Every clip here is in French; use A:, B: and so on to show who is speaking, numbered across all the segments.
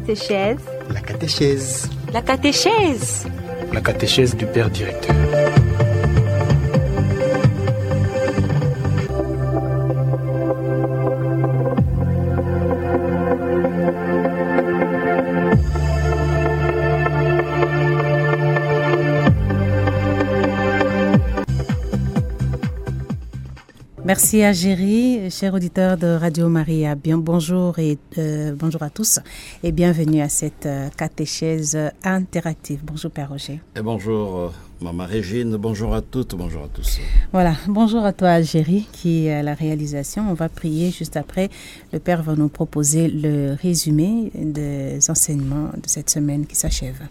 A: catéchèse.
B: La catéchèse.
A: La catéchèse.
B: La catéchèse du Père Directeur.
C: Merci à Géry, chers auditeurs de Radio Maria. Bonjour à tous et bienvenue à cette catéchèse interactive. Bonjour Père Roger.
D: Et bonjour Maman Régine, bonjour à toutes, bonjour à tous.
C: Voilà, bonjour à toi Géry qui est à la réalisation. On va prier juste après. Le Père va nous proposer le résumé des enseignements de cette semaine qui s'achève.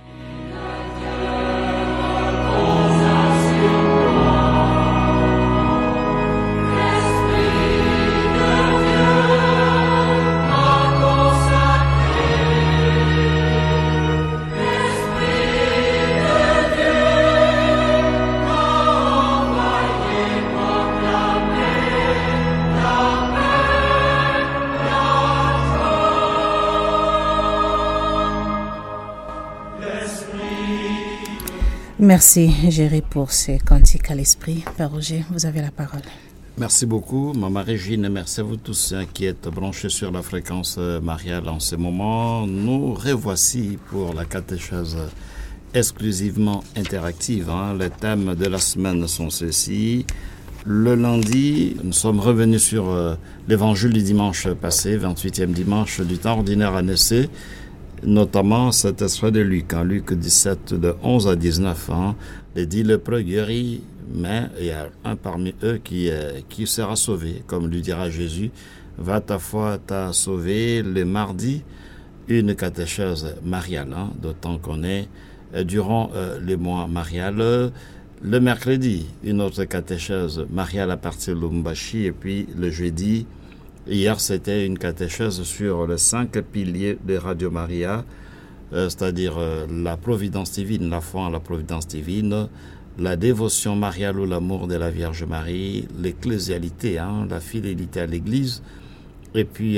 C: Merci Géry pour ces cantiques à l'esprit. Père Roger, vous avez la parole.
D: Merci beaucoup Maman Régine, merci à vous tous qui êtes branchés sur la fréquence mariale en ce moment. Nous revoici pour la catéchèse exclusivement interactive. Les thèmes de la semaine sont ceux-ci. Le lundi, nous sommes revenus sur l'évangile du dimanche passé, 28e dimanche du temps ordinaire année C, notamment cet extrait de Luc, Luc 17, de 11 à 19. Les 10 lépreux guéris, mais il y a un parmi eux qui sera sauvé, comme lui dira Jésus, « Va, ta foi t'a sauvé ». Le mardi, une catéchèse mariale, d'autant qu'on est durant les mois mariales. Le mercredi, une autre catéchèse mariale à partir de Lubumbashi, et puis le jeudi, hier, c'était une catéchèse sur les 5 piliers de Radio Maria, c'est-à-dire la providence divine, la foi en la providence divine, la dévotion mariale ou l'amour de la Vierge Marie, l'ecclésialité, la fidélité à l'Église, et puis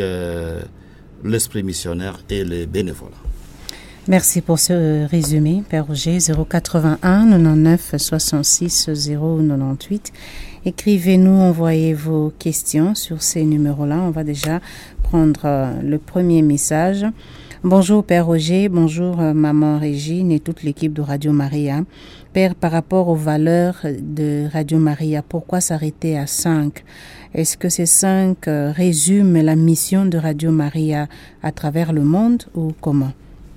D: l'esprit missionnaire et les bénévoles.
C: Merci pour ce résumé, Père Roger. 081 99 66 098. Écrivez-nous, envoyez vos questions sur ces numéros-là. On va déjà prendre le premier message. Bonjour Père Roger, bonjour Maman Régine et toute l'équipe de Radio Maria. Père, par rapport aux valeurs de Radio Maria, pourquoi s'arrêter à 5 ? Est-ce que ces 5 résument la mission de Radio Maria à travers le monde ou comment ?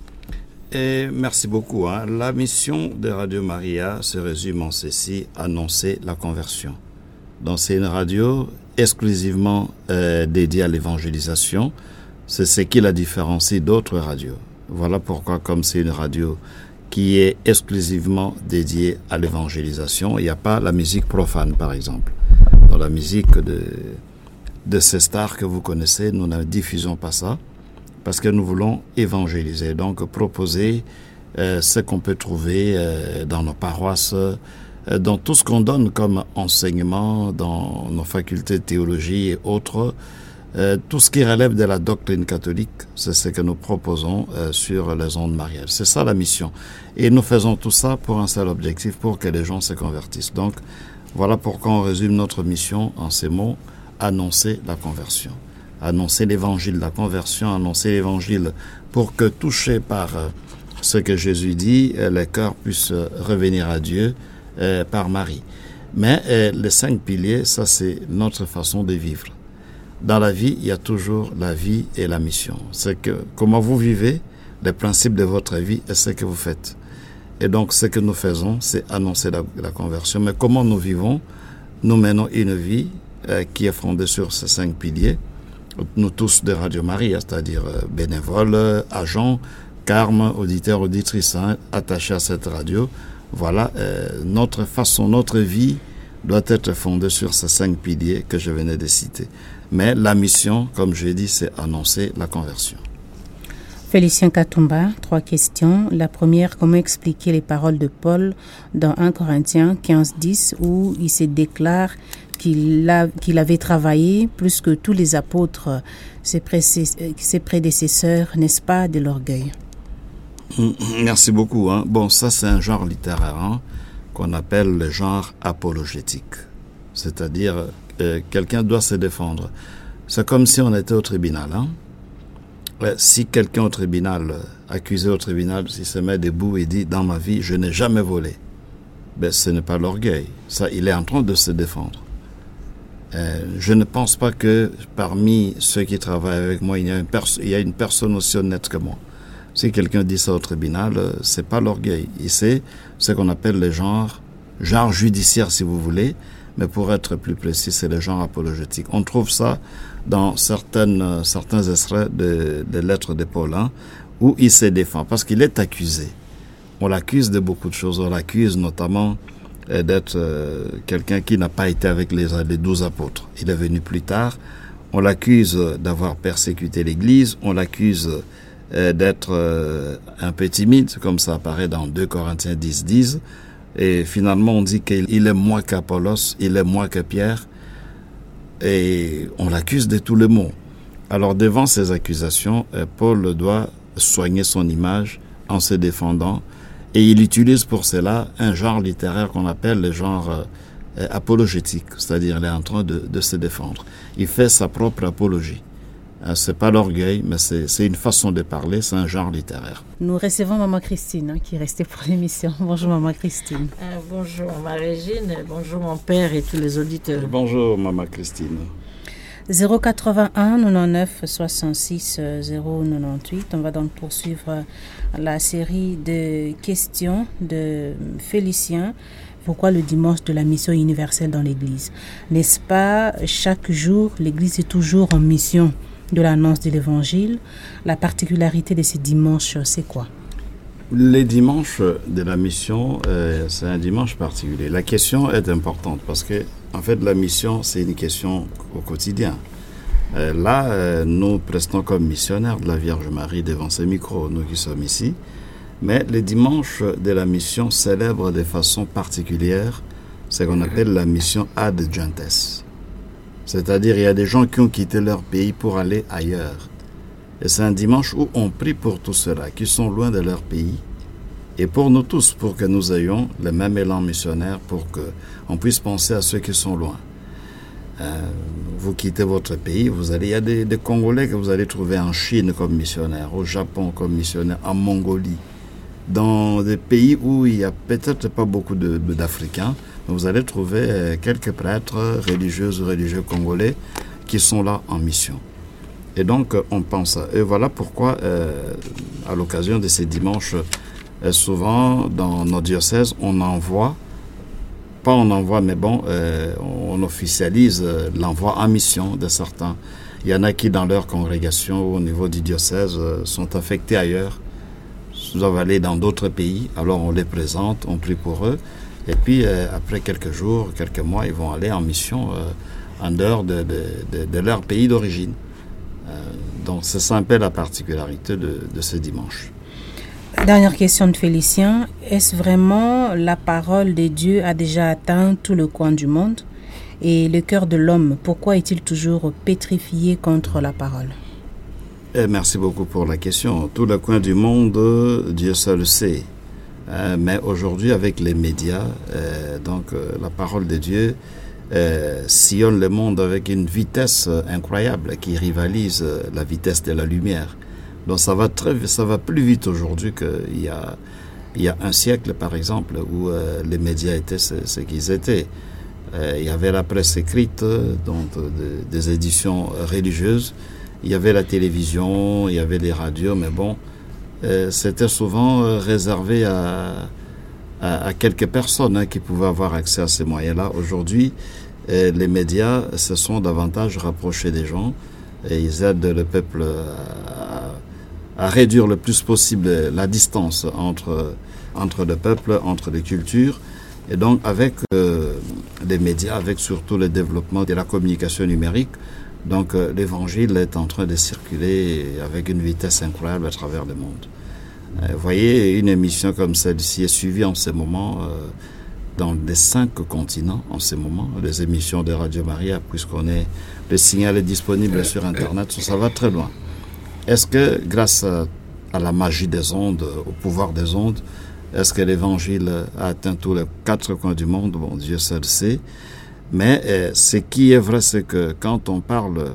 D: Et merci beaucoup. La mission de Radio Maria se résume en ceci, annoncer la conversion. Donc c'est une radio exclusivement dédiée à l'évangélisation. C'est ce qui la différencie d'autres radios. Voilà pourquoi, comme c'est une radio qui est exclusivement dédiée à l'évangélisation, il n'y a pas la musique profane, par exemple. Dans la musique de ces stars que vous connaissez, nous ne diffusons pas ça, parce que nous voulons évangéliser, donc proposer ce qu'on peut trouver dans nos paroisses, dans tout ce qu'on donne comme enseignement, dans nos facultés de théologie et autres, tout ce qui relève de la doctrine catholique, c'est ce que nous proposons sur les ondes mariales. C'est ça la mission. Et nous faisons tout ça pour un seul objectif, pour que les gens se convertissent. Donc, voilà pourquoi on résume notre mission en ces mots, annoncer la conversion. Annoncer l'évangile, la conversion, annoncer l'évangile pour que, touchés par ce que Jésus dit, les cœurs puissent revenir à Dieu par Marie. Mais les 5 piliers, ça c'est notre façon de vivre. Dans la vie, il y a toujours la vie et la mission. C'est que comment vous vivez, les principes de votre vie et ce que vous faites. Et donc, ce que nous faisons, c'est annoncer la conversion. Mais comment nous vivons ? Nous menons une vie qui est fondée sur ces 5 piliers. Nous tous de Radio Maria, c'est-à-dire bénévoles, agents, carmes, auditeurs, auditrices, attachés à cette radio. Voilà, notre façon, notre vie doit être fondée sur ces 5 piliers que je venais de citer. Mais la mission, comme je l'ai dit, c'est annoncer la conversion.
C: Félicien Katumba, 3 questions. La première, comment expliquer les paroles de Paul dans 1 Corinthiens 15, 10 où il se déclare qu'il avait travaillé plus que tous les apôtres, ses prédécesseurs, n'est-ce pas, de l'orgueil?
D: Merci beaucoup. Bon, ça c'est un genre littéraire qu'on appelle le genre apologétique. C'est-à-dire, quelqu'un doit se défendre. C'est comme si on était au tribunal. Si quelqu'un au tribunal, accusé au tribunal, s'il se met debout et dit « Dans ma vie, je n'ai jamais volé », ce n'est pas l'orgueil. Ça, il est en train de se défendre. Je ne pense pas que parmi ceux qui travaillent avec moi, il y a une personne aussi honnête que moi. Si quelqu'un dit ça au tribunal, c'est pas l'orgueil. C'est ce qu'on appelle le genre judiciaire si vous voulez, mais pour être plus précis, c'est le genre apologétique. On trouve ça dans certains extraits de lettres de Paul, où il se défend, parce qu'il est accusé. On l'accuse de beaucoup de choses. On l'accuse notamment d'être quelqu'un qui n'a pas été avec les 12 apôtres. Il est venu plus tard. On l'accuse d'avoir persécuté l'Église. On l'accuse d'être un peu timide, comme ça apparaît dans 2 Corinthiens 10. Et finalement, on dit qu'il est moins qu'Apollos, il est moins que Pierre. Et on l'accuse de tous les maux. Alors, devant ces accusations, Paul doit soigner son image en se défendant. Et il utilise pour cela un genre littéraire qu'on appelle le genre apologétique. C'est-à-dire, il est en train de se défendre. Il fait sa propre apologie. C'est pas l'orgueil, mais c'est une façon de parler, c'est un genre littéraire.
C: Nous recevons Maman Christine, qui est restée pour l'émission. Bonjour Maman Christine.
A: Bonjour ma Régine, bonjour mon père et tous les auditeurs.
D: Bonjour Maman Christine.
C: 081 99 66 098. On va donc poursuivre la série de questions de Félicien. Pourquoi le dimanche de la mission universelle dans l'Église? N'est-ce pas, chaque jour, l'Église est toujours en mission de l'annonce de l'Évangile? La particularité de ces dimanches, c'est quoi?
D: Les dimanches de la mission, c'est un dimanche particulier. La question est importante parce que, en fait, la mission, c'est une question au quotidien. Nous prestons comme missionnaires de la Vierge Marie devant ce micro, nous qui sommes ici. Mais les dimanches de la mission célèbrent de façon particulière ce qu'on appelle la mission ad gentes. C'est-à-dire, il y a des gens qui ont quitté leur pays pour aller ailleurs. Et c'est un dimanche où on prie pour tous ceux-là qui sont loin de leur pays. Et pour nous tous, pour que nous ayons le même élan missionnaire, pour qu'on puisse penser à ceux qui sont loin. Vous quittez votre pays, il y a des Congolais que vous allez trouver en Chine comme missionnaires, au Japon comme missionnaires, en Mongolie, dans des pays où il n'y a peut-être pas beaucoup d'Africains. Vous allez trouver quelques prêtres, religieuses ou religieux congolais qui sont là en mission. Et donc, on pense à eux. Voilà pourquoi, à l'occasion de ces dimanches, souvent, dans nos diocèses, on officialise l'envoi en mission de certains. Il y en a qui, dans leur congrégation ou au niveau du diocèse, sont affectés ailleurs, doivent aller dans d'autres pays. Alors, on les présente, on prie pour eux. Et puis, après quelques jours, quelques mois, ils vont aller en mission en dehors de leur pays d'origine. Donc, c'est ça un peu la particularité de ce dimanche.
C: Dernière question de Félicien. Est-ce vraiment la parole de Dieu a déjà atteint tout le coin du monde? Et le cœur de l'homme, pourquoi est-il toujours pétrifié contre la parole?
D: Merci beaucoup pour la question. Tout le coin du monde, Dieu seul le sait. Mais aujourd'hui, avec les médias, la parole de Dieu sillonne le monde avec une vitesse incroyable qui rivalise la vitesse de la lumière. Donc ça va plus vite aujourd'hui qu'il y a un siècle, par exemple, où les médias étaient ce qu'ils étaient. Il y avait la presse écrite, donc des éditions religieuses. Il y avait la télévision, il y avait les radios, mais bon, c'était souvent réservé à quelques personnes qui pouvaient avoir accès à ces moyens-là. Aujourd'hui, les médias se sont davantage rapprochés des gens et ils aident le peuple à réduire le plus possible la distance entre le peuple, entre les cultures. Et donc, avec les médias, avec surtout le développement de la communication numérique, donc l'évangile est en train de circuler avec une vitesse incroyable à travers le monde. Vous voyez, une émission comme celle-ci est suivie en ce moment dans les 5 continents en ce moment, les émissions de Radio Maria, puisqu'on est, le signal est disponible sur Internet, ça va très loin. Est-ce que, grâce à la magie des ondes, au pouvoir des ondes, est-ce que l'Évangile a atteint tous les 4 coins du monde? Bon, Dieu seul sait. Mais ce qui est vrai, c'est que quand on parle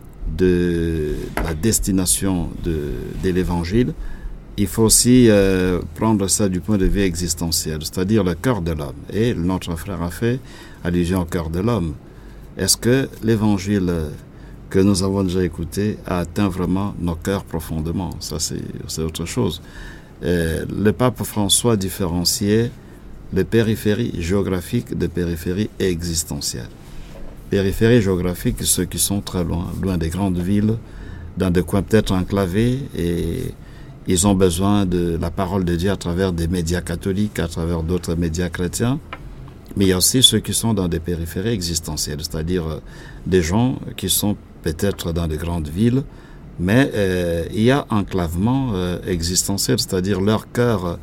D: de la destination de l'Évangile, il faut aussi prendre ça du point de vue existentiel, c'est-à-dire le cœur de l'homme. Et notre frère a fait allusion au cœur de l'homme. Est-ce que l'Évangile que nous avons déjà écouté a atteint vraiment nos cœurs profondément? Ça, c'est autre chose. Le pape François différenciait les périphéries géographiques de périphéries existentielles. Périphéries géographiques, ceux qui sont très loin des grandes villes, dans des coins peut-être enclavés, et ils ont besoin de la parole de Dieu à travers des médias catholiques, à travers d'autres médias chrétiens. Mais il y a aussi ceux qui sont dans des périphéries existentielles, c'est-à-dire des gens qui sont peut-être dans de grandes villes, mais il y a enclavement existentiel, c'est-à-dire leur cœur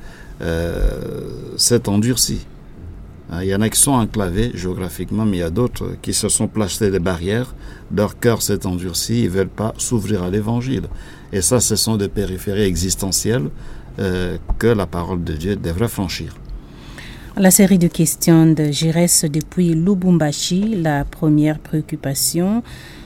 D: s'est endurci. Il y en a qui sont enclavés géographiquement, mais il y a d'autres qui se sont placés des barrières, leur cœur s'est endurci, ils ne veulent pas s'ouvrir à l'Évangile. Et ça, ce sont des périphéries existentielles que la parole de Dieu devrait franchir.
C: La série de questions de Giresse depuis Lubumbashi, la première préoccupation.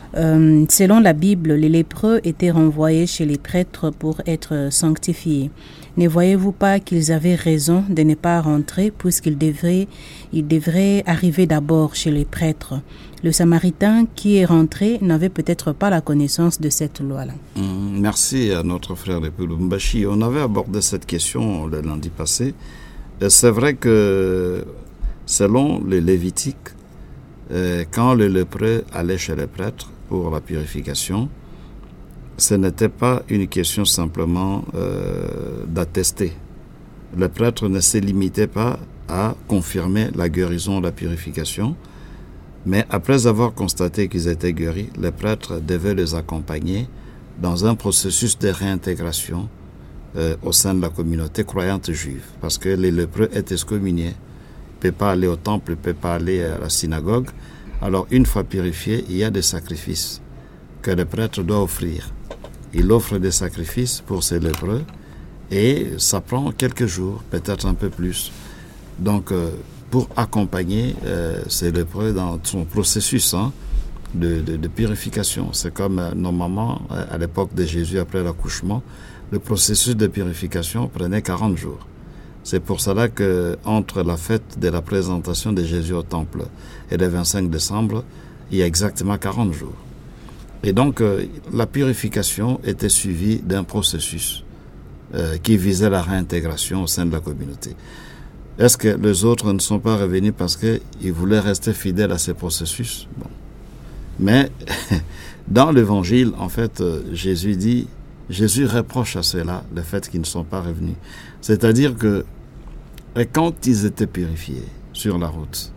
C: Selon la Bible, les lépreux étaient renvoyés chez les prêtres pour être sanctifiés. Ne voyez-vous pas qu'ils avaient raison de ne pas rentrer puisqu'ils devraient arriver d'abord chez les prêtres? Le Samaritain qui est rentré n'avait peut-être pas la connaissance de cette loi-là.
D: Merci à notre frère de Lubumbashi. On avait abordé cette question le lundi passé. Et c'est vrai que selon les Lévitiques, quand le lépreux allait chez les prêtres pour la purification, ce n'était pas une question simplement d'attester. Le prêtre ne se limitait pas à confirmer la guérison, la purification, mais après avoir constaté qu'ils étaient guéris, le prêtre devait les accompagner dans un processus de réintégration au sein de la communauté croyante juive, parce que les lépreux étaient excommuniés. Ils ne peuvent pas aller au temple, ils ne peuvent pas aller à la synagogue. Alors, une fois purifiés, il y a des sacrifices que le prêtre doit offrir. Il offre des sacrifices pour ces lépreux et ça prend quelques jours, peut-être un peu plus. Donc, pour accompagner ces lépreux dans son processus de purification. C'est comme normalement, à l'époque de Jésus, après l'accouchement, le processus de purification prenait 40 jours. C'est pour cela que entre la fête de la présentation de Jésus au temple et le 25 décembre, il y a exactement 40 jours. Et donc, la purification était suivie d'un processus qui visait la réintégration au sein de la communauté. Est-ce que les autres ne sont pas revenus parce qu'ils voulaient rester fidèles à ces processus? Bon. Mais dans l'Évangile, en fait, Jésus reproche à ceux-là le fait qu'ils ne sont pas revenus. C'est-à-dire que quand ils étaient purifiés sur la route,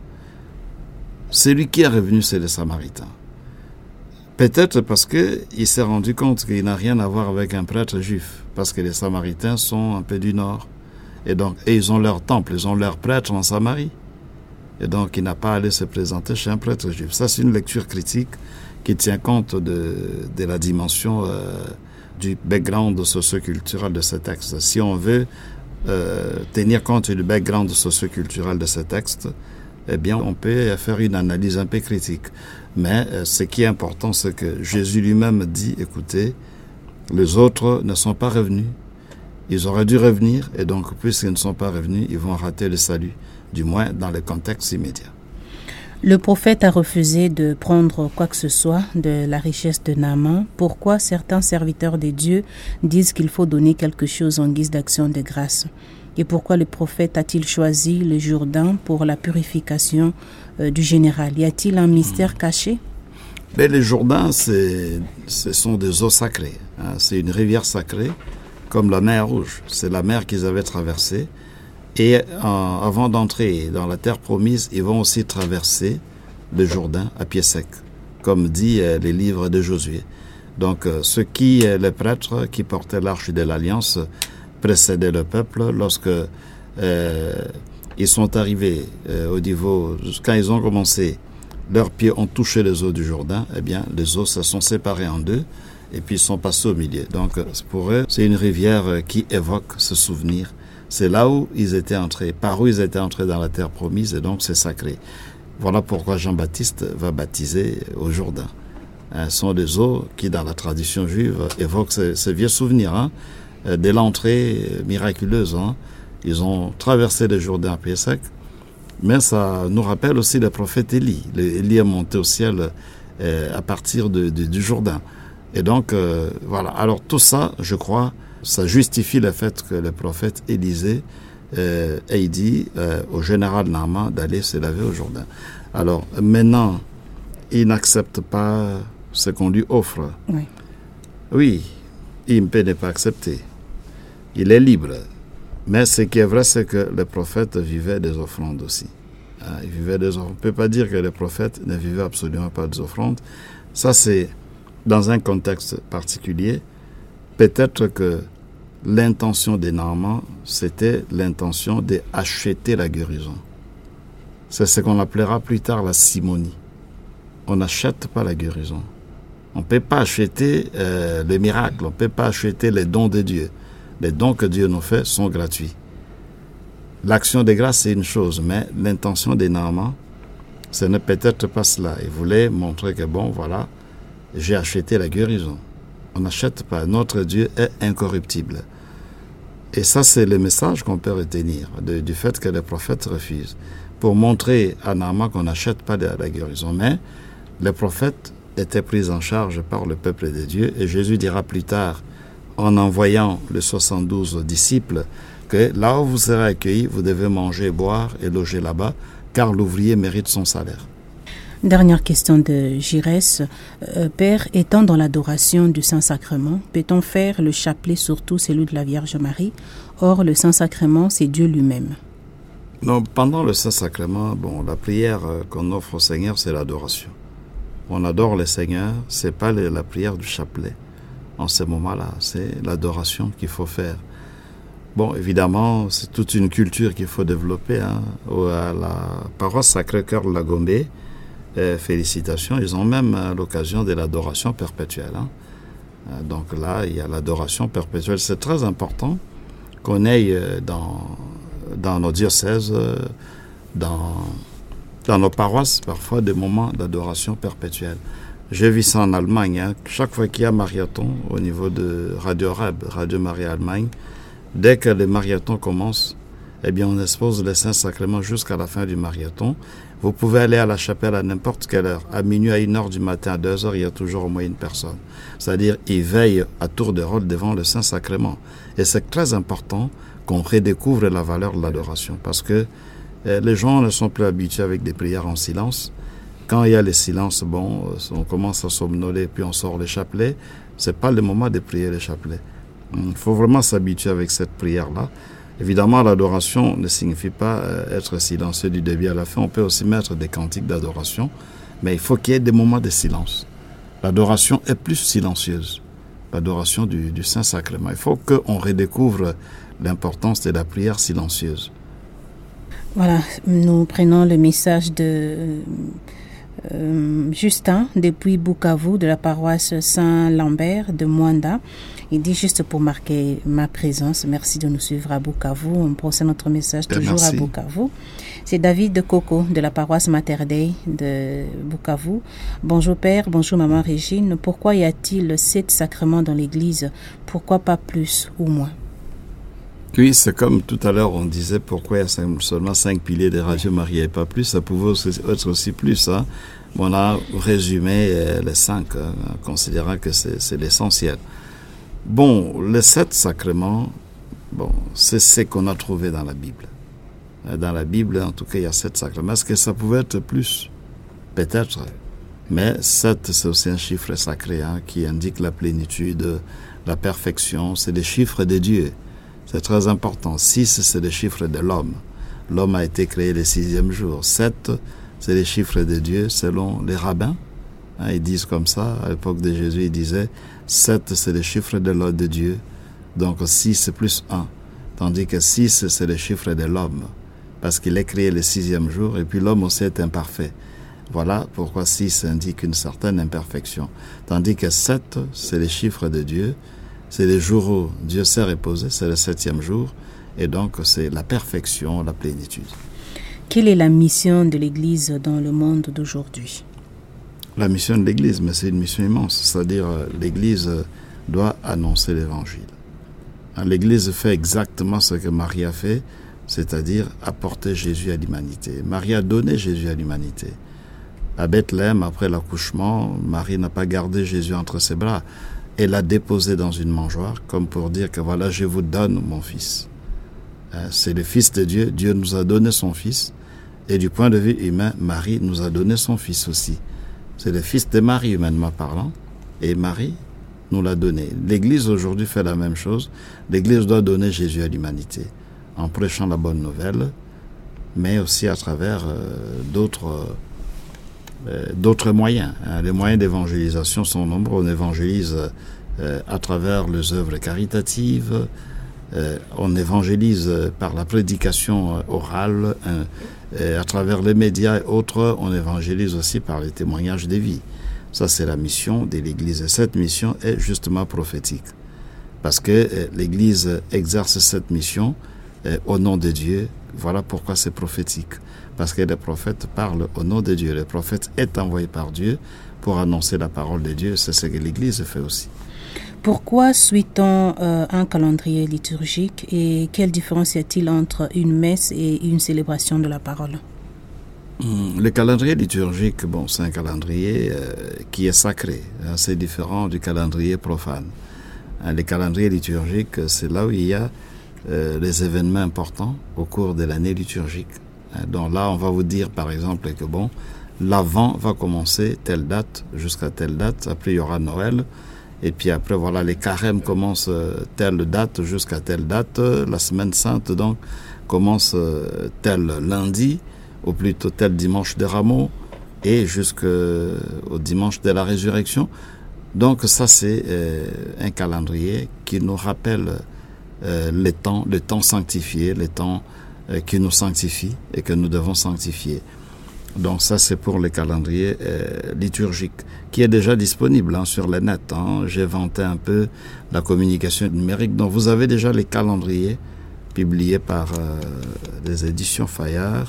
D: celui qui est revenu, c'est le Samaritain. Peut-être parce qu'il s'est rendu compte qu'il n'a rien à voir avec un prêtre juif, parce que les Samaritains sont un peu du nord. Et ils ont leur temple, ils ont leur prêtre en Samarie. Et donc, il n'a pas à aller se présenter chez un prêtre juif. Ça, c'est une lecture critique qui tient compte de la dimension du background socioculturel de ce texte. Si on veut tenir compte du background socioculturel de ce texte, eh bien, on peut faire une analyse un peu critique. Mais ce qui est important, c'est que Jésus lui-même dit, écoutez, les autres ne sont pas revenus. Ils auraient dû revenir, et donc, puisqu'ils ne sont pas revenus, ils vont rater le salut, du moins dans le contexte immédiat.
C: Le prophète a refusé de prendre quoi que ce soit de la richesse de Naaman. Pourquoi certains serviteurs de Dieu disent qu'il faut donner quelque chose en guise d'action de grâce? Et pourquoi le prophète a-t-il choisi le Jourdain pour la purification du général? Y a-t-il un mystère caché?
D: Mais les Jourdains, ce sont des eaux sacrées. C'est une rivière sacrée, comme la mer Rouge. C'est la mer qu'ils avaient traversée. Et avant d'entrer dans la terre promise, ils vont aussi traverser le Jourdain à pied sec, comme dit les livres de Josué. Donc, les prêtres qui portaient l'arche de l'Alliance précédaient le peuple lorsque ils sont arrivés au niveau, quand ils ont commencé, leurs pieds ont touché les eaux du Jourdain, eh bien, les eaux se sont séparées en deux et puis ils sont passés au milieu. Donc, pour eux, c'est une rivière qui évoque ce souvenir. C'est là où ils étaient entrés, par où ils étaient entrés dans la terre promise et donc c'est sacré. Voilà pourquoi Jean-Baptiste va baptiser au Jourdain. Ce sont des eaux qui, dans la tradition juive, évoquent ces vieux souvenirs, dès l'entrée miraculeuse. Ils ont traversé le Jourdain à pied sec, mais ça nous rappelle aussi le prophète Élie. Élie est monté au ciel à partir du Jourdain. Et donc, voilà. Alors tout ça, je crois, ça justifie le fait que le prophète Élisée ait dit au général Naaman d'aller se laver au Jourdain. Alors maintenant, il n'accepte pas ce qu'on lui offre. Oui, il ne peut pas accepter. Il est libre. Mais ce qui est vrai, c'est que le prophète vivait des offrandes aussi. Il vivait des offrandes. On ne peut pas dire que le prophète ne vivait absolument pas des offrandes. Ça, c'est dans un contexte particulier. Peut-être que l'intention des Naaman, c'était l'intention d'acheter la guérison. C'est ce qu'on appellera plus tard la simonie. On n'achète pas la guérison. On ne peut pas acheter les miracles, on ne peut pas acheter les dons de Dieu. Les dons que Dieu nous fait sont gratuits. L'action de grâce, c'est une chose, mais l'intention des Naaman, ce n'est peut-être pas cela. Il voulait montrer que, bon, voilà, j'ai acheté la guérison. On n'achète pas. Notre Dieu est incorruptible. Et ça, c'est le message qu'on peut retenir du fait que les prophètes refusent. Pour montrer à Naaman qu'on n'achète pas la guérison. Mais les prophètes étaient pris en charge par le peuple de Dieu. Et Jésus dira plus tard, en envoyant les 72 disciples, que là où vous serez accueillis, vous devez manger, boire et loger là-bas, car l'ouvrier mérite son salaire.
C: Dernière question de Giresse. Père, étant dans l'adoration du Saint-Sacrement, peut-on faire le chapelet, surtout celui de la Vierge Marie? Or, le Saint-Sacrement, c'est Dieu lui-même.
D: Non, pendant le Saint-Sacrement, la prière qu'on offre au Seigneur, c'est l'adoration. On adore le Seigneur, c'est pas la prière du chapelet. En ce moment-là, c'est l'adoration qu'il faut faire. Bon, évidemment, c'est toute une culture qu'il faut développer. À la paroisse Sacré-Cœur de la Gombe, félicitations, ils ont même l'occasion de l'adoration perpétuelle. Donc là, il y a l'adoration perpétuelle. C'est très important qu'on ait dans nos diocèses, dans nos paroisses, parfois des moments d'adoration perpétuelle. J'ai vu ça en Allemagne. Chaque fois qu'il y a marathon au niveau de Radio Reb, Radio Maria Allemagne, dès que le marathon commence, eh bien, on expose les Saints-Sacrements jusqu'à la fin du marathon. Vous pouvez aller à la chapelle à n'importe quelle heure. À minuit, à 1h du matin, à 2h, il y a toujours au moins une personne. C'est-à-dire, ils veillent à tour de rôle devant le Saint-Sacrement. Et c'est très important qu'on redécouvre la valeur de l'adoration. Parce que les gens ne sont plus habitués avec des prières en silence. Quand il y a le silence, on commence à somnoler, puis on sort les chapelets. C'est pas le moment de prier les chapelets. Il faut vraiment s'habituer avec cette prière-là. Évidemment, l'adoration ne signifie pas être silencieux du début à la fin. On peut aussi mettre des cantiques d'adoration, mais il faut qu'il y ait des moments de silence. L'adoration est plus silencieuse, l'adoration du Saint-Sacrement. Il faut qu'on redécouvre l'importance de la prière silencieuse.
C: Voilà, nous prenons le message de Justin depuis Bukavu, de la paroisse Saint-Lambert de Mwanda. Il dit juste pour marquer ma présence, merci de nous suivre à Bukavu. On procède notre message toujours à Bukavu. C'est David de Coco de la paroisse Mater Dei de Bukavu. Bonjour Père, bonjour Maman Régine. Pourquoi y a-t-il 7 sacrements dans l'Église? Pourquoi pas plus ou moins?
D: Oui, c'est comme tout à l'heure on disait pourquoi il y a seulement 5 piliers de Radio Maria et pas plus. Ça pouvait être aussi plus. On a résumé les 5, considérant que c'est l'essentiel. Les 7 sacrements, c'est ce qu'on a trouvé dans la Bible. Dans la Bible, en tout cas, il y a 7 sacrements. Est-ce que ça pouvait être plus? Peut-être. Mais 7, c'est aussi un chiffre sacré qui indique la plénitude, la perfection. C'est des chiffres de Dieu. C'est très important. 6, c'est des chiffres de l'homme. L'homme a été créé le 6e jour. 7, c'est les chiffres de Dieu selon les rabbins. Ils disent comme ça. À l'époque de Jésus, ils disaient 7, c'est les chiffres de l'ordre de Dieu. Donc 6 plus 1. Tandis que 6, c'est les chiffres de l'homme. parce qu'il est créé le 6e jour, et puis l'homme aussi est imparfait. Voilà pourquoi 6 indique une certaine imperfection. Tandis que 7, c'est les chiffres de Dieu, c'est les jours où Dieu s'est reposé, c'est le 7e jour, et donc c'est la perfection, la plénitude.
C: Quelle est la mission de l'Église dans le monde d'aujourd'hui?
D: La mission de l'Église, mais c'est une mission immense, c'est-à-dire l'Église doit annoncer l'Évangile. L'Église fait exactement ce que Marie a fait, c'est-à-dire apporter Jésus à l'humanité. Marie a donné Jésus à l'humanité. À Bethléem, après l'accouchement, Marie n'a pas gardé Jésus entre ses bras. Elle l'a déposé dans une mangeoire, comme pour dire que voilà, je vous donne mon fils. C'est le Fils de Dieu, Dieu nous a donné son fils, et du point de vue humain, Marie nous a donné son fils aussi. C'est le fils de Marie, humainement parlant, et Marie nous l'a donné. L'Église aujourd'hui fait la même chose. L'Église doit donner Jésus à l'humanité, en prêchant la bonne nouvelle, mais aussi à travers d'autres moyens. Les moyens d'évangélisation sont nombreux. On évangélise à travers les œuvres caritatives, on évangélise par la prédication orale, à travers les médias et autres, on évangélise aussi par les témoignages de vie. Ça, c'est la mission de l'Église. Et cette mission est justement prophétique. Parce que l'Église exerce cette mission au nom de Dieu. Voilà pourquoi c'est prophétique. Parce que les prophètes parlent au nom de Dieu. Le prophète est envoyé par Dieu pour annoncer la parole de Dieu. C'est ce que l'Église fait aussi.
C: Pourquoi suit-on un calendrier liturgique et quelle différence y a-t-il entre une messe et une célébration de la parole?
D: Le calendrier liturgique, c'est un calendrier qui est sacré. C'est différent du calendrier profane. Le calendrier liturgique, c'est là où il y a les événements importants au cours de l'année liturgique. Donc là, on va vous dire, par exemple, que l'Avent va commencer telle date jusqu'à telle date. Après, il y aura Noël. Et puis après, voilà, les carêmes commencent telle date jusqu'à telle date. La semaine sainte, donc, commence tel lundi, ou plutôt tel dimanche des Rameaux, et jusqu'au dimanche de la Résurrection. Donc ça, c'est un calendrier qui nous rappelle le temps sanctifié, le temps qui nous sanctifie et que nous devons sanctifier. Donc ça, c'est pour le calendrier liturgique, qui est déjà disponible sur le net. J'ai vanté un peu la communication numérique. Donc vous avez déjà les calendriers publiés par les éditions Fayard,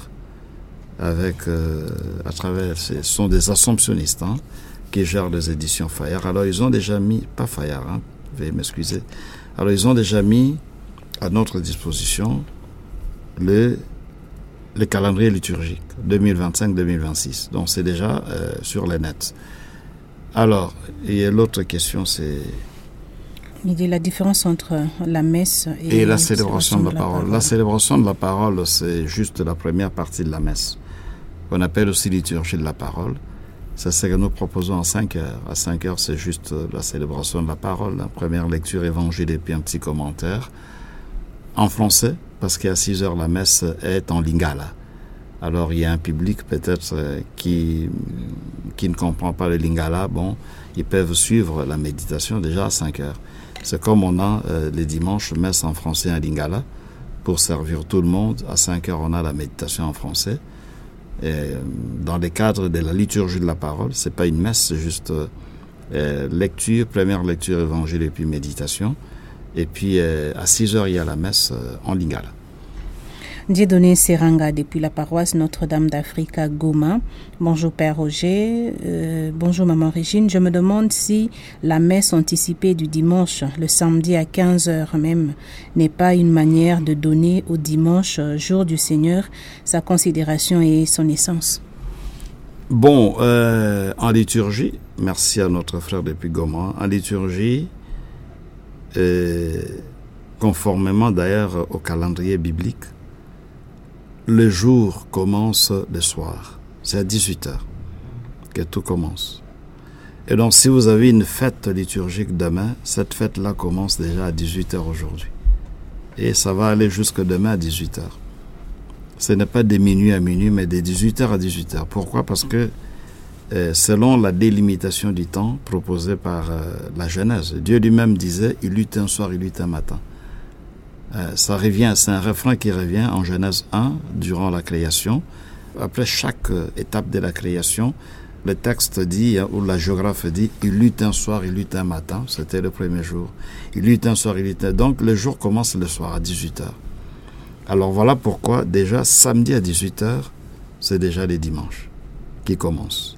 D: avec à travers, ce sont des assomptionnistes qui gèrent les éditions Fayard. Alors ils ont déjà mis, pas Fayard, veuillez m'excuser. Alors ils ont déjà mis à notre disposition le calendrier liturgique 2025-2026. Donc c'est déjà sur le net. Alors, et l'autre question, c'est...
C: Il y a la différence entre la messe et
D: la célébration de la parole. La célébration de la parole, c'est juste la première partie de la messe. On appelle aussi liturgie de la parole. C'est ce que nous proposons à 5 heures. À 5 heures, c'est juste la célébration de la parole. La première lecture évangile et puis un petit commentaire en français, parce qu'à 6 heures, la messe est en lingala. Alors, il y a un public peut-être qui ne comprend pas le lingala. Ils peuvent suivre la méditation déjà à 5 heures. C'est comme on a les dimanches messe en français en lingala pour servir tout le monde. À 5 heures, on a la méditation en français. Et dans le cadre de la liturgie de la parole, c'est pas une messe, c'est juste lecture, première lecture évangile et puis méditation. Et puis à 6 heures, il y a la messe en lingala.
C: Dieudonné Seranga depuis la paroisse Notre-Dame d'Afrique à Goma. Bonjour Père Roger, bonjour Maman Régine. Je me demande si la messe anticipée du dimanche, le samedi à 15h même, n'est pas une manière de donner au dimanche, jour du Seigneur, sa considération et son essence.
D: En liturgie, merci à notre frère depuis Goma, en liturgie, conformément d'ailleurs au calendrier biblique, le jour commence le soir. C'est à 18h que tout commence. Et donc, si vous avez une fête liturgique demain, cette fête-là commence déjà à 18h aujourd'hui. Et ça va aller jusque demain à 18h. Ce n'est pas de minuit à minuit, mais de 18h à 18h. Pourquoi? Parce que selon la délimitation du temps proposée par la Genèse, Dieu lui-même disait, il eut un soir, il eut un matin. Ça revient, c'est un refrain qui revient en Genèse 1 durant la création. Après chaque étape de la création, le texte dit, ou la géographe dit, il eut un soir, il eut un matin, c'était le premier jour. Il eut un soir, il eut un... Donc le jour commence le soir à 18h. Alors voilà pourquoi déjà samedi à 18h, c'est déjà les dimanches qui commencent.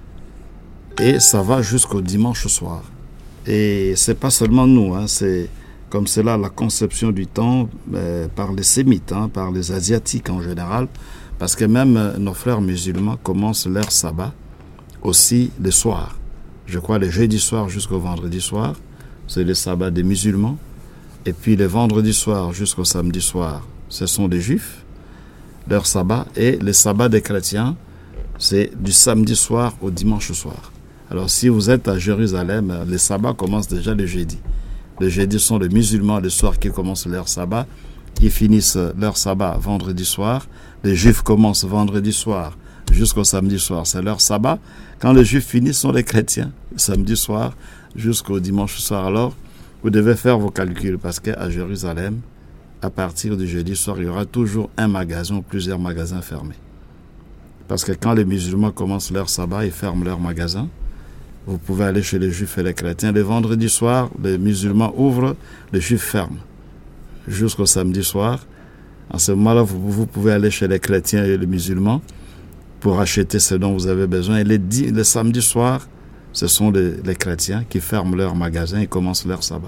D: Et ça va jusqu'au dimanche soir. Et c'est pas seulement nous, c'est comme cela la conception du temps par les Sémites, par les Asiatiques en général, parce que même nos frères musulmans commencent leur sabbat aussi le soir. Je crois le jeudi soir jusqu'au vendredi soir, c'est le sabbat des musulmans. Et puis le vendredi soir jusqu'au samedi soir, ce sont des juifs, leur sabbat. Et le sabbat des chrétiens, c'est du samedi soir au dimanche soir. Alors si vous êtes à Jérusalem, le sabbat commence déjà le jeudi. Le jeudi sont les musulmans, le soir qui commencent leur sabbat. Ils finissent leur sabbat vendredi soir. Les juifs commencent vendredi soir jusqu'au samedi soir, c'est leur sabbat. Quand les juifs finissent, sont les chrétiens, samedi soir jusqu'au dimanche soir. Alors, vous devez faire vos calculs parce qu'à Jérusalem, à partir du jeudi soir, il y aura toujours un magasin ou plusieurs magasins fermés. Parce que quand les musulmans commencent leur sabbat, ils ferment leur magasin. Vous pouvez aller chez les juifs et les chrétiens. Le vendredi soir, les musulmans ouvrent, les juifs ferment. Jusqu'au samedi soir. En ce moment-là, vous pouvez aller chez les chrétiens et les musulmans pour acheter ce dont vous avez besoin. Et le samedi soir, ce sont les chrétiens qui ferment leur magasin et commencent leur sabbat.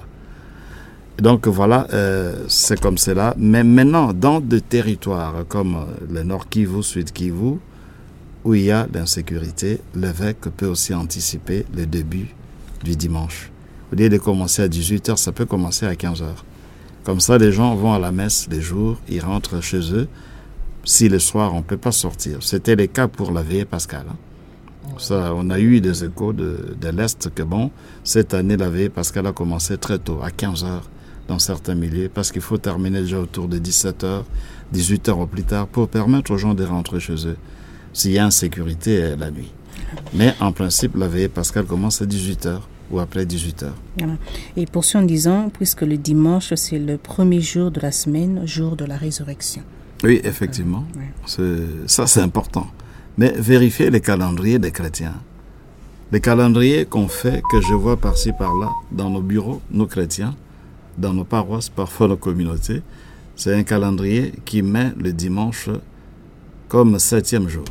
D: Et donc voilà, c'est comme cela. Mais maintenant, dans des territoires comme le Nord Kivu, Sud Kivu, où il y a l'insécurité, l'évêque peut aussi anticiper le début du dimanche. Au lieu de commencer à 18h, ça peut commencer à 15h. Comme ça, les gens vont à la messe les jours, ils rentrent chez eux. Si le soir, on ne peut pas sortir. C'était le cas pour la veillée pascale. Ça, on a eu des échos de l'Est que cette année, la veillée pascale a commencé très tôt, à 15h, dans certains milieux, parce qu'il faut terminer déjà autour de 17h, 18h au plus tard, pour permettre aux gens de rentrer chez eux, s'il y a insécurité la nuit. Mais en principe, la veillée pascale commence à 18h ou après 18h.
C: Voilà. Et poursuit en disant, puisque le dimanche, c'est le premier jour de la semaine, jour de la résurrection.
D: Oui, effectivement. Ça, c'est important. Mais vérifiez les calendriers des chrétiens. Les calendriers qu'on fait, que je vois par-ci, par-là, dans nos bureaux, nos chrétiens, dans nos paroisses, parfois nos communautés, c'est un calendrier qui met le dimanche comme 7e jour.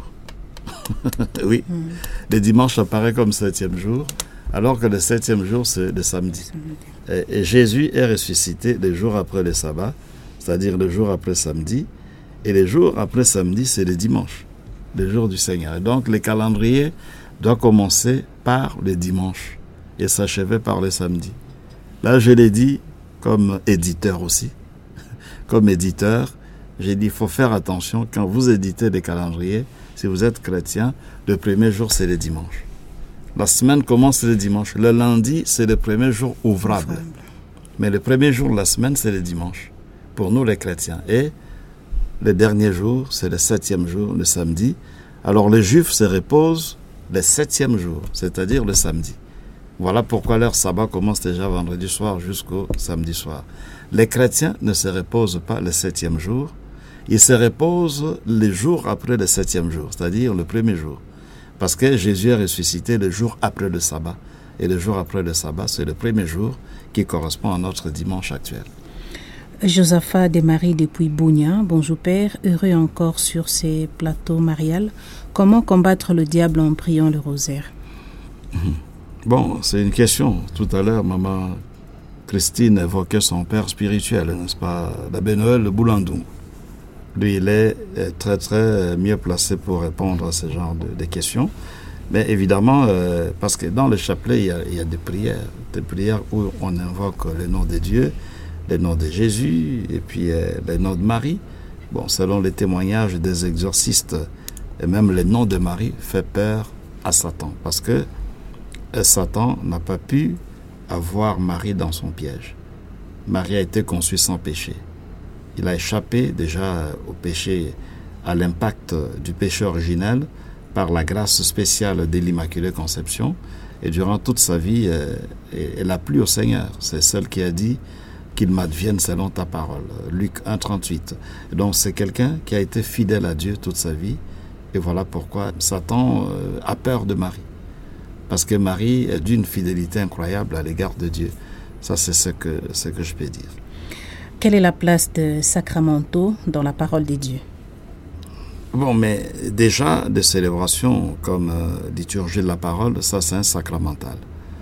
D: Oui, le dimanche apparaît comme 7e jour, alors que le 7e jour, c'est le samedi. Et Jésus est ressuscité le jour après le sabbat, c'est-à-dire le jour après samedi. Et les jours après samedi, c'est le dimanche, le jour du Seigneur. Et donc, le calendrier doit commencer par le dimanche et s'achever par le samedi. Là, je l'ai dit comme éditeur aussi. Comme éditeur, j'ai dit, il faut faire attention quand vous éditez des calendriers. Si vous êtes chrétien, le premier jour, c'est le dimanche. La semaine commence le dimanche. Le lundi, c'est le premier jour ouvrable. Mais le premier jour de la semaine, c'est le dimanche. Pour nous, les chrétiens. Et le dernier jour, c'est le 7e jour, le samedi. Alors les Juifs se reposent le 7e jour, c'est-à-dire le samedi. Voilà pourquoi leur sabbat commence déjà vendredi soir jusqu'au samedi soir. Les chrétiens ne se reposent pas le 7e jour, ils se reposent les jours après le 7e jour, c'est-à-dire le premier jour. Parce que Jésus est ressuscité le jour après le sabbat. Et le jour après le sabbat, c'est le premier jour qui correspond à notre dimanche actuel.
C: Josaphat Desmarie depuis Bougna. Bonjour Père, heureux encore sur ces plateaux mariales. Comment combattre le diable en priant le rosaire?
D: Bon, c'est une question. Tout à l'heure, maman Christine évoquait son père spirituel, n'est-ce pas, l'abbé Noël Boulandou. Lui, il est très très mieux placé pour répondre à ce genre de questions. Mais évidemment, parce que dans le chapelet, il y a des prières où on invoque le nom de Dieu, le nom de Jésus et puis le nom de Marie. Bon, selon les témoignages des exorcistes, et même le nom de Marie fait peur à Satan, parce que Satan n'a pas pu avoir Marie dans son piège. Marie a été conçue sans péché. Il a échappé déjà au péché, à l'impact du péché originel, par la grâce spéciale de l'Immaculée Conception. Et durant toute sa vie, elle a plu au Seigneur. C'est celle qui a dit qu'il m'advienne selon ta parole. Luc 1, 38. Donc c'est quelqu'un qui a été fidèle à Dieu toute sa vie. Et voilà pourquoi Satan a peur de Marie. Parce que Marie est d'une fidélité incroyable à l'égard de Dieu. Ça, c'est ce que je peux dire.
C: Quelle est la place de sacramentaux dans la parole de Dieu?
D: Bon, mais déjà, des célébrations comme liturgie de la parole, ça c'est un sacramental.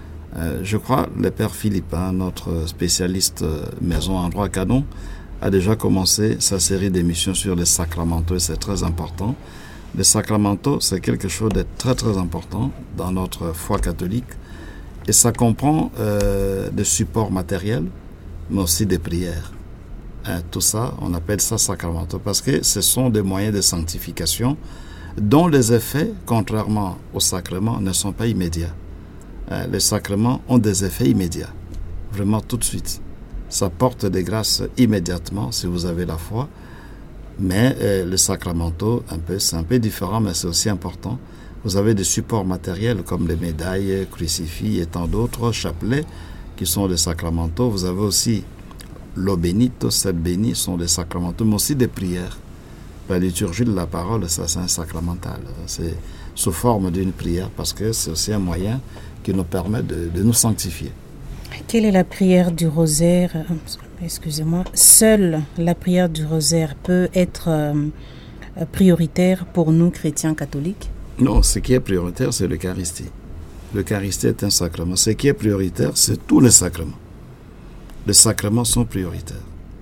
D: Je crois le Père Philippe, notre spécialiste maison en droit canon, a déjà commencé sa série d'émissions sur les sacramentaux et c'est très important. Les sacramentaux, c'est quelque chose de très très important dans notre foi catholique et ça comprend des supports matériels, mais aussi des prières. Tout ça, on appelle ça sacramentaux parce que ce sont des moyens de sanctification dont les effets, contrairement aux sacrements, ne sont pas immédiats. Les sacrements ont des effets immédiats, vraiment tout de suite. Ça porte des grâces immédiatement si vous avez la foi, mais les sacramentaux, c'est un peu différent, mais c'est aussi important. Vous avez des supports matériels comme les médailles, crucifix et tant d'autres, chapelets qui sont des sacramentaux. Vous avez aussi l'eau bénite, cette bénie sont des sacramentaux, mais aussi des prières. La liturgie de la parole, ça c'est un sacramental. C'est sous forme d'une prière parce que c'est aussi un moyen qui nous permet de nous sanctifier.
C: Quelle est la prière du rosaire? Excusez-moi. Seule la prière du rosaire peut être prioritaire pour nous chrétiens catholiques?
D: Non, ce qui est prioritaire, c'est l'Eucharistie. L'Eucharistie est un sacrement. Ce qui est prioritaire, c'est tous les sacrements. Les sacrements sont prioritaires.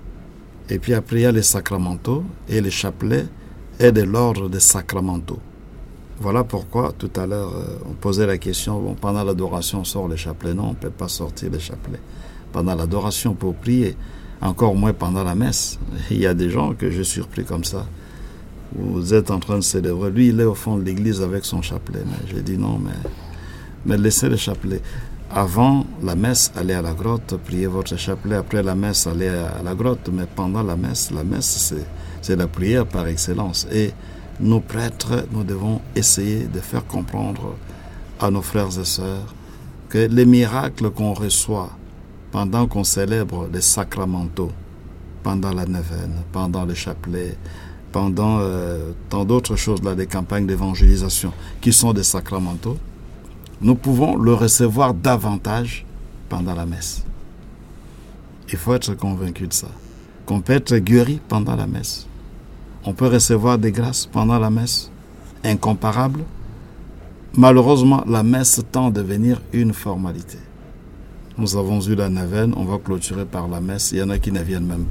D: Et puis après, il y a les sacramentaux et les chapelets est de l'ordre des sacramentaux. Voilà pourquoi, tout à l'heure, on posait la question, pendant l'adoration, on sort les chapelets. Non, on ne peut pas sortir les chapelets. Pendant l'adoration, pour prier, encore moins pendant la messe. Il y a des gens que j'ai surpris comme ça. Vous êtes en train de célébrer. Lui, il est au fond de l'église avec son chapelet. Mais j'ai dit non, mais laissez le chapelet. Avant la messe, allez à la grotte, priez votre chapelet. Après la messe, allez à la grotte. Mais pendant la messe, c'est la prière par excellence. Et nous prêtres, nous devons essayer de faire comprendre à nos frères et sœurs que les miracles qu'on reçoit pendant qu'on célèbre les sacramentaux, pendant la neuvaine, pendant le chapelet, pendant tant d'autres choses, là, des campagnes d'évangélisation qui sont des sacramentaux, nous pouvons le recevoir davantage pendant la messe. Il faut être convaincu de ça. Qu'on peut être guéri pendant la messe. On peut recevoir des grâces pendant la messe, incomparables. Malheureusement, la messe tend à devenir une formalité. Nous avons eu la neuvaine, on va clôturer par la messe. Il y en a qui ne viennent même pas.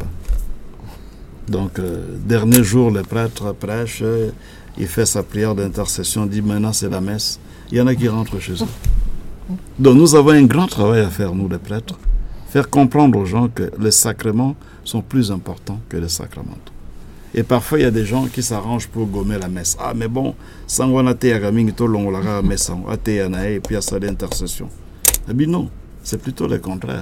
D: Donc, dernier jour, le prêtre prêche, il fait sa prière d'intercession, dit maintenant c'est la messe. Il y en a qui rentrent chez eux. Donc, nous avons un grand travail à faire, nous les prêtres. Faire comprendre aux gens que les sacrements sont plus importants que les sacramentaux. Et parfois, il y a des gens qui s'arrangent pour gommer la messe. Ah, mais bon, sans on a été à Gaming, tout long, on l'a messe, on a été à Naé, et puis il y a ça d'intercession. Eh bien, non, c'est plutôt le contraire.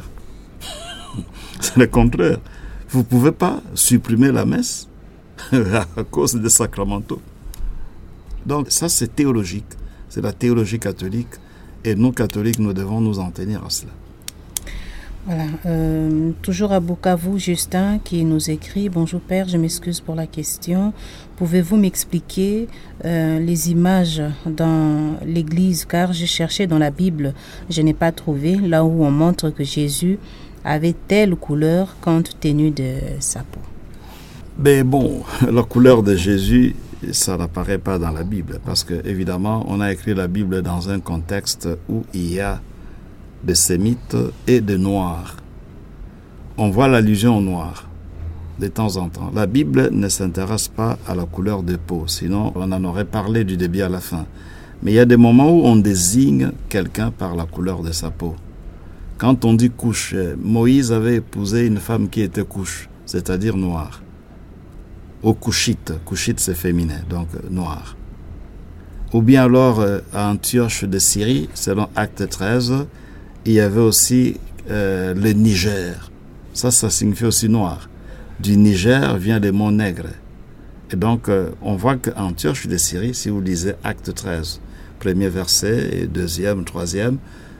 D: C'est le contraire. Vous ne pouvez pas supprimer la messe à cause des sacramentaux. Donc, ça, c'est théologique. C'est la théologie catholique. Et nous, catholiques, nous devons nous en tenir à cela.
C: Voilà, toujours à Bukavu, Justin qui nous écrit « Bonjour Père, je m'excuse pour la question. Pouvez-vous m'expliquer les images dans l'église car j'ai cherché dans la Bible, je n'ai pas trouvé là où on montre que Jésus avait telle couleur compte tenu de sa peau. »
D: Mais bon, la couleur de Jésus, ça n'apparaît pas dans la Bible parce que évidemment, on a écrit la Bible dans un contexte où il y a de sémites et de noirs. On voit l'allusion au noir de temps en temps. La Bible ne s'intéresse pas à la couleur de peau, sinon on en aurait parlé du début à la fin. Mais il y a des moments où on désigne quelqu'un par la couleur de sa peau. Quand on dit couche, Moïse avait épousé une femme qui était couche, c'est-à-dire noire. Ou couchite, couchite c'est féminin, donc noir. Ou bien alors à Antioche de Syrie, selon Acte 13, il y avait aussi le Niger. Ça signifie aussi noir. Du Niger vient le mot nègre. Et donc, on voit qu'Antioche de Syrie, si vous lisez Acte 13, premier verset, et deuxième, troisième,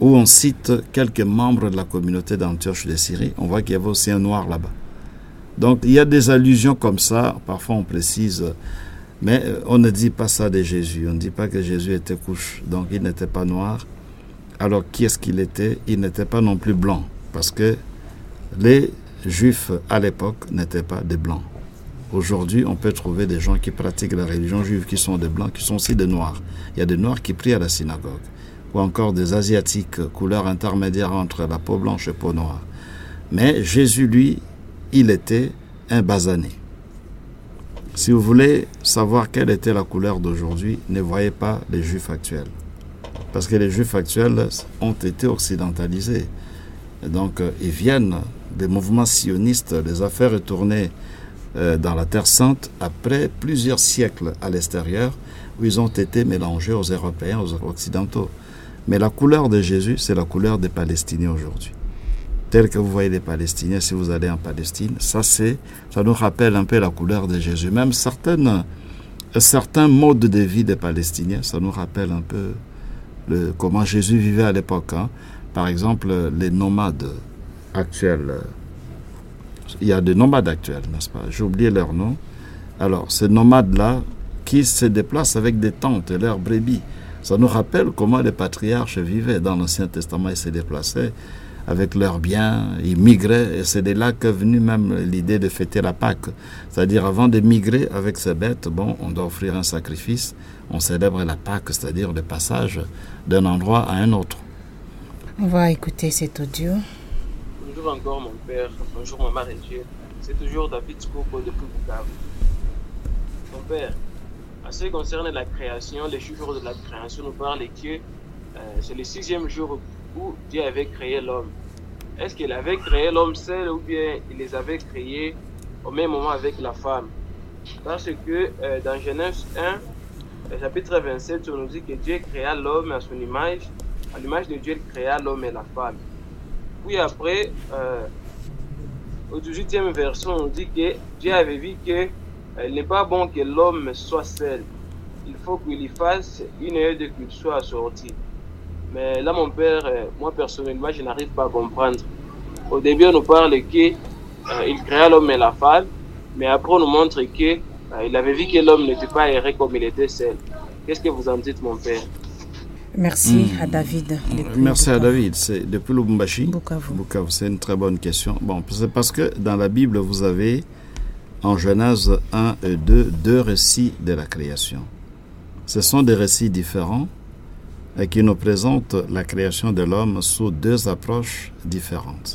D: où on cite quelques membres de la communauté d'Antioche de Syrie, on voit qu'il y avait aussi un noir là-bas. Donc il y a des allusions comme ça, parfois on précise, mais on ne dit pas ça de Jésus, on ne dit pas que Jésus était couche, donc il n'était pas noir. Alors qui est-ce qu'il était? Il n'était pas non plus blanc, parce que les Juifs à l'époque n'étaient pas des blancs. Aujourd'hui, on peut trouver des gens qui pratiquent la religion juive qui sont des blancs, qui sont aussi des noirs. Il y a des noirs qui prient à la synagogue, ou encore des asiatiques, couleur intermédiaire entre la peau blanche et peau noire. Mais Jésus, lui, il était un basané. Si vous voulez savoir quelle était la couleur d'aujourd'hui, ne voyez pas les Juifs actuels. Parce que les Juifs actuels ont été occidentalisés. Et donc, ils viennent des mouvements sionistes, les affaires retournées dans la Terre Sainte après plusieurs siècles à l'extérieur, où ils ont été mélangés aux Européens, aux Occidentaux. Mais la couleur de Jésus, c'est la couleur des Palestiniens aujourd'hui. Tel que vous voyez les Palestiniens, si vous allez en Palestine, ça nous rappelle un peu la couleur de Jésus. Même certains modes de vie des Palestiniens, ça nous rappelle un peu comment Jésus vivait à l'époque. Par exemple, les nomades actuels. Il y a des nomades actuels, n'est-ce pas? J'ai oublié leur nom. Alors, ces nomades-là, qui se déplacent avec des tentes et leurs brebis, ça nous rappelle comment les patriarches vivaient dans l'Ancien Testament. Ils se déplaçaient avec leurs biens, ils migraient, et c'est de là qu'est venue même l'idée de fêter la Pâque. C'est-à-dire, avant de migrer avec ces bêtes, on doit offrir un sacrifice, on célèbre la Pâque, c'est-à-dire le passage d'un endroit à un autre.
C: On va écouter cet audio.
E: Bonjour encore mon père, bonjour maman Régie, c'est toujours David Skoko depuis Bukavu. Mon père, en ce qui concerne la création, les chiffres de la création nous parlent que c'est le 6e jour où Dieu avait créé l'homme. Est-ce qu'il avait créé l'homme seul ou bien il les avait créés au même moment avec la femme? Parce que dans Genèse 1, chapitre 27, on nous dit que Dieu créa l'homme à son image. À l'image de Dieu, il créa l'homme et la femme. Puis après, au 18e verset, on nous dit que Dieu avait vu qu'il n'est pas bon que l'homme soit seul. Il faut qu'il y fasse une aide qu'il soit assorti. Mais là, mon père, moi personnellement, je n'arrive pas à comprendre. Au début, on nous parle qu'il créa l'homme et la femme, mais après, on nous montre qu'il avait vu que l'homme n'était pas erré comme il était seul. Qu'est-ce que vous en dites, mon père?
C: Merci à David.
D: Merci à David. C'est depuis Lubumbashi.
C: Bukavu.
D: C'est une très bonne question. C'est parce que dans la Bible, vous avez en Genèse 1 et 2 récits de la création. Ce sont des récits différents et qui nous présentent la création de l'homme sous 2 approches différentes.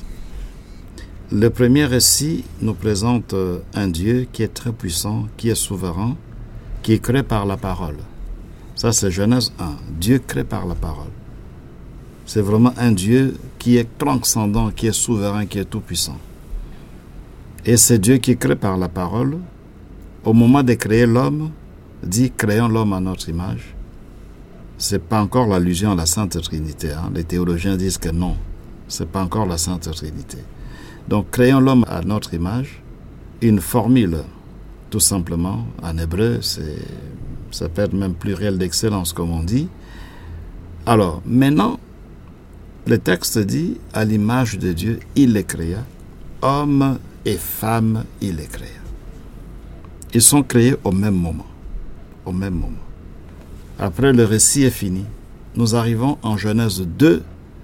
D: Le premier récit nous présente un Dieu qui est très puissant, qui est souverain, qui est créé par la parole. Ça, c'est Genèse 1. Dieu crée par la parole. C'est vraiment un Dieu qui est transcendant, qui est souverain, qui est tout-puissant. Et c'est Dieu qui crée par la parole. Au moment de créer l'homme, dit « créons l'homme à notre image ». Ce n'est pas encore l'allusion à la Sainte Trinité. Les théologiens disent que non, ce n'est pas encore la Sainte Trinité. Donc, créons l'homme à notre image, une formule, tout simplement, en hébreu, ça peut être même pluriel d'excellence, comme on dit. Alors, maintenant, le texte dit, à l'image de Dieu, il les créa, hommes et femmes, il les créa. Ils sont créés au même moment. Au même moment. Après, le récit est fini. Nous arrivons en Genèse 2,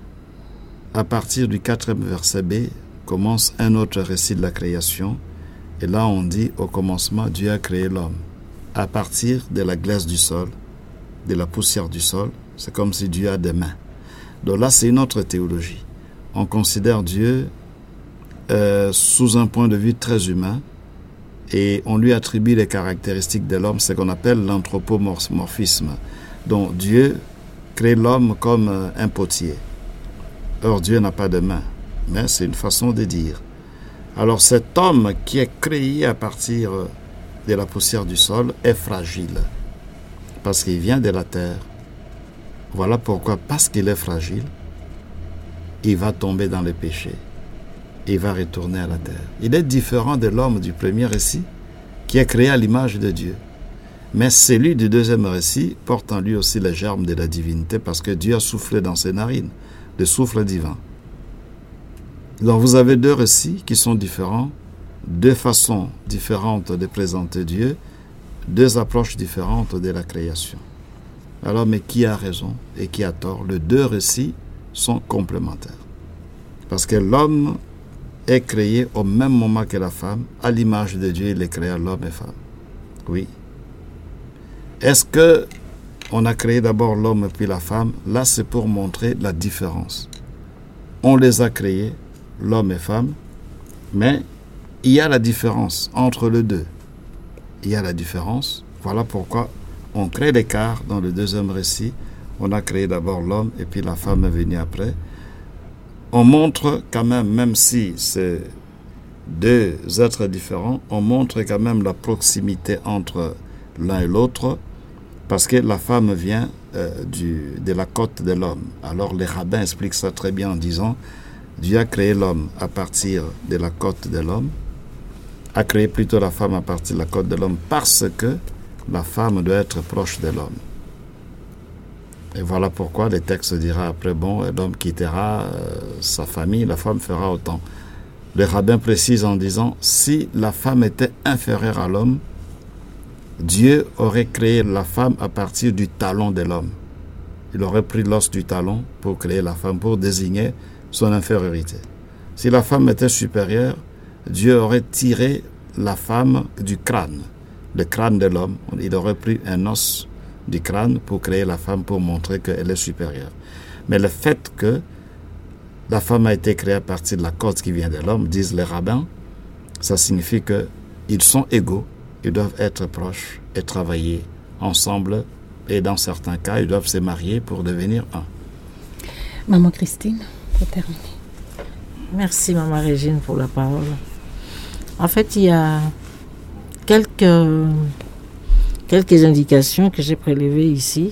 D: à partir du 4e verset B, commence un autre récit de la création. Et là, on dit, au commencement, Dieu a créé l'homme. À partir de la glace du sol, de la poussière du sol, c'est comme si Dieu a des mains. Donc là, c'est une autre théologie. On considère Dieu sous un point de vue très humain et on lui attribue les caractéristiques de l'homme, ce qu'on appelle l'anthropomorphisme. Donc Dieu crée l'homme comme un potier. Or, Dieu n'a pas de mains, mais c'est une façon de dire. Alors cet homme qui est créé à partir de la poussière du sol est fragile parce qu'il vient de la terre. Voilà pourquoi, parce qu'il est fragile, il va tomber dans le péché. Il va retourner à la terre. Il est différent de l'homme du premier récit qui est créé à l'image de Dieu. Mais celui du deuxième récit porte en lui aussi les germes de la divinité parce que Dieu a soufflé dans ses narines. le souffle divin. Donc vous avez deux récits qui sont différents, deux façons différentes de présenter Dieu, deux approches différentes de la création. Alors, mais qui a raison et qui a tort? Les deux récits sont complémentaires. Parce que l'homme est créé au même moment que la femme, à l'image de Dieu, il est créé l'homme et femme. Oui. Est-ce que on a créé d'abord l'homme puis la femme? Là, c'est pour montrer la différence. On les a créés, l'homme et femme, mais il y a la différence entre les deux. Il y a la différence. Voilà pourquoi on crée l'écart dans le deuxième récit. On a créé d'abord l'homme et puis la femme est venue après. On montre quand même si c'est deux êtres différents, on montre quand même la proximité entre l'un et l'autre, parce que la femme vient de la côte de l'homme. Alors les rabbins expliquent ça très bien en disant, Dieu a créé l'homme à partir de la côte de l'homme, a créé plutôt la femme à partir de la côte de l'homme, parce que la femme doit être proche de l'homme. Et voilà pourquoi le texte dira après, bon, l'homme quittera sa famille, la femme fera autant. Le rabbin précise en disant, si la femme était inférieure à l'homme, Dieu aurait créé la femme à partir du talon de l'homme. Il aurait pris l'os du talon pour créer la femme, pour désigner son infériorité. Si la femme était supérieure, Dieu aurait tiré la femme du crâne, le crâne de l'homme. Il aurait pris un os du crâne pour créer la femme, pour montrer qu'elle est supérieure. Mais le fait que la femme a été créée à partir de la côte qui vient de l'homme, disent les rabbins, ça signifie qu'ils sont égaux, ils doivent être proches et travailler ensemble, et dans certains cas, ils doivent se marier pour devenir un.
C: Maman Christine, pour terminer.
A: Merci Maman Régine pour la parole. En fait, il y a quelques indications que j'ai prélevées ici.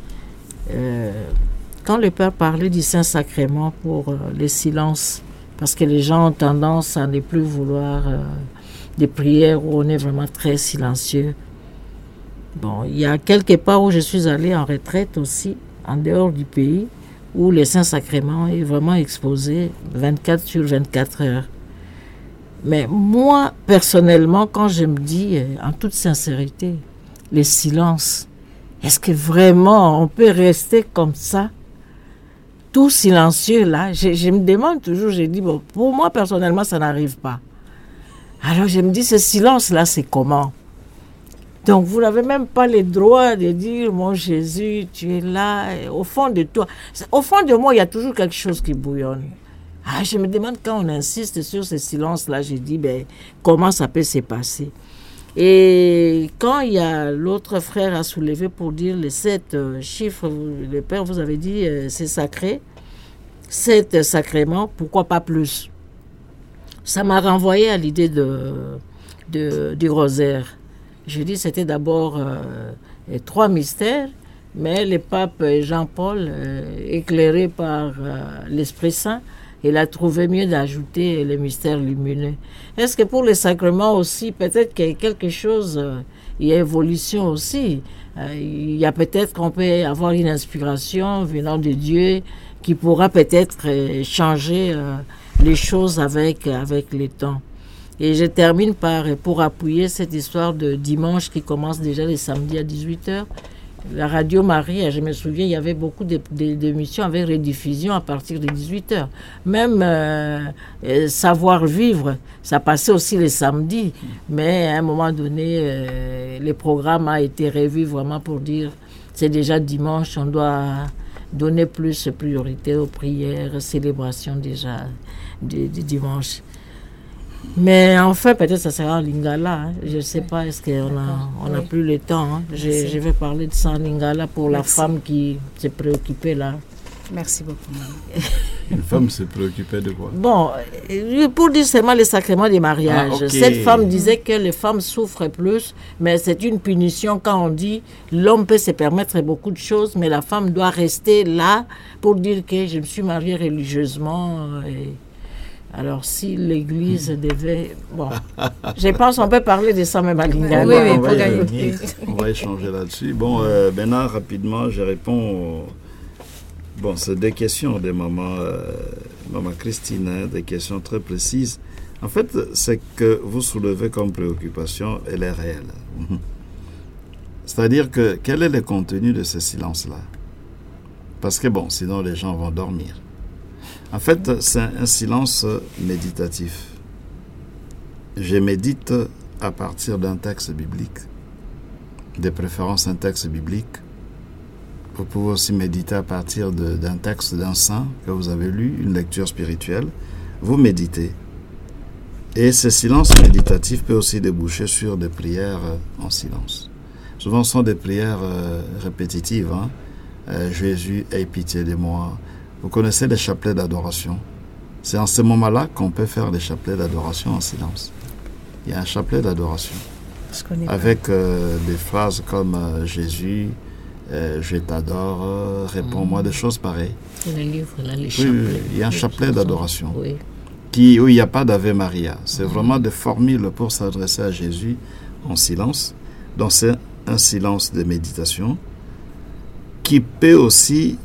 A: Quand le Père parlait du Saint-Sacrement pour les silences, parce que les gens ont tendance à ne plus vouloir des prières où on est vraiment très silencieux. Bon, il y a quelque part où je suis allée en retraite aussi, en dehors du pays, où le Saint-Sacrement est vraiment exposé 24 sur 24 heures. Mais moi, personnellement, quand je me dis, en toute sincérité, les silences, est-ce que vraiment on peut rester comme ça, tout silencieux là? Je me demande toujours, je dis, bon, pour moi personnellement, ça n'arrive pas. Alors je me dis, ce silence-là, c'est comment? Donc vous n'avez même pas le droit de dire, mon Jésus, tu es là, au fond de toi. Au fond de moi, il y a toujours quelque chose qui bouillonne. Je me demande, quand on insiste sur ce silence-là, je dis, comment ça peut se passer? Et quand il y a l'autre frère à soulever pour dire les 7 chiffres, le Père vous avait dit, c'est sacré, 7 sacrements, pourquoi pas plus? Ça m'a renvoyé à l'idée du rosaire. Je dis, c'était d'abord 3 mystères, mais le pape Jean-Paul, éclairé par l'Esprit Saint, il a trouvé mieux d'ajouter les mystères lumineux. Est-ce que pour les sacrements aussi, peut-être qu'il y a quelque chose, il y a évolution aussi. Il y a peut-être qu'on peut avoir une inspiration venant de Dieu qui pourra peut-être changer les choses avec les temps. Et je termine pour appuyer cette histoire de dimanche qui commence déjà les samedis à 18h. La Radio Marie, je me souviens, il y avait beaucoup d'émissions avec rediffusion à partir de 18h. Même Savoir Vivre, ça passait aussi les samedis. Mais à un moment donné, le programme a été revu vraiment pour dire c'est déjà dimanche, on doit donner plus de priorité aux prières, célébrations déjà du dimanche. Mais enfin, peut-être ça sera en lingala. Je ne sais pas, est-ce qu'on a plus le temps. Je vais parler de ça en lingala pour la femme qui s'est préoccupée là.
C: Merci beaucoup.
D: Une femme s'est préoccupée de quoi?
A: Bon, pour dire seulement les sacrements des mariages.
D: Okay.
A: Cette femme disait que les femmes souffrent plus, mais c'est une punition quand on dit l'homme peut se permettre beaucoup de choses, mais la femme doit rester là pour dire que je me suis mariée religieusement. Alors, si l'Église devait... Bon, je pense qu'on peut parler de ça même à Lingala.
C: Oui,
D: on va échanger là-dessus. Bon, maintenant, rapidement, je réponds Bon, c'est des questions de maman Christine, hein, des questions très précises. En fait, ce que vous soulevez comme préoccupation, elle est réelle. C'est-à-dire que, quel est le contenu de ce silence-là? Parce que bon, sinon les gens vont dormir. En fait, c'est un silence méditatif. Je médite à partir d'un texte biblique, de préférence un texte biblique. Vous pouvez aussi méditer à partir d'un texte d'un saint que vous avez lu, une lecture spirituelle. Vous méditez. Et ce silence méditatif peut aussi déboucher sur des prières en silence. Souvent, ce sont des prières répétitives. Hein. Jésus, aie pitié de moi. Vous connaissez les chapelets d'adoration. C'est en ce moment-là qu'on peut faire les chapelets d'adoration en silence. Il y a un chapelet d'adoration avec des phrases comme Jésus, je t'adore, réponds-moi, des choses pareilles.
A: Le livre, là, les
D: chapelets. Oui, il y a un chapelet d'adoration.
A: Oui.
D: Où il n'y a pas d'Ave Maria. C'est vraiment des formules pour s'adresser à Jésus en silence. Donc c'est un silence de méditation qui peut aussi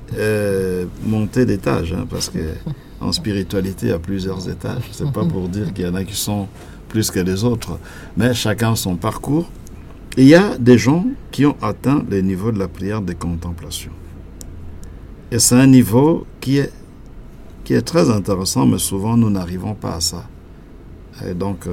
D: monter d'étage, hein, parce que en spiritualité, il y a plusieurs étages. C'est pas pour dire qu'il y en a qui sont plus que les autres, mais chacun son parcours. Et il y a des gens qui ont atteint le niveau de la prière de contemplation. Et c'est un niveau qui est très intéressant, mais souvent nous n'arrivons pas à ça. Et donc,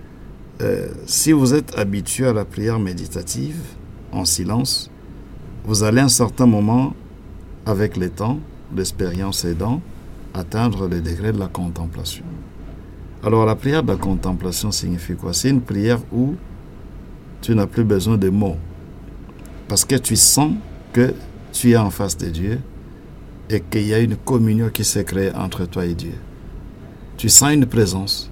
D: si vous êtes habitué à la prière méditative, en silence, vous allez à un certain moment, avec le temps, l'expérience aidant, atteindre le degré de la contemplation. Alors, la prière de la contemplation signifie quoi? C'est une prière où tu n'as plus besoin de mots, parce que tu sens que tu es en face de Dieu et qu'il y a une communion qui s'est créée entre toi et Dieu. Tu sens une présence.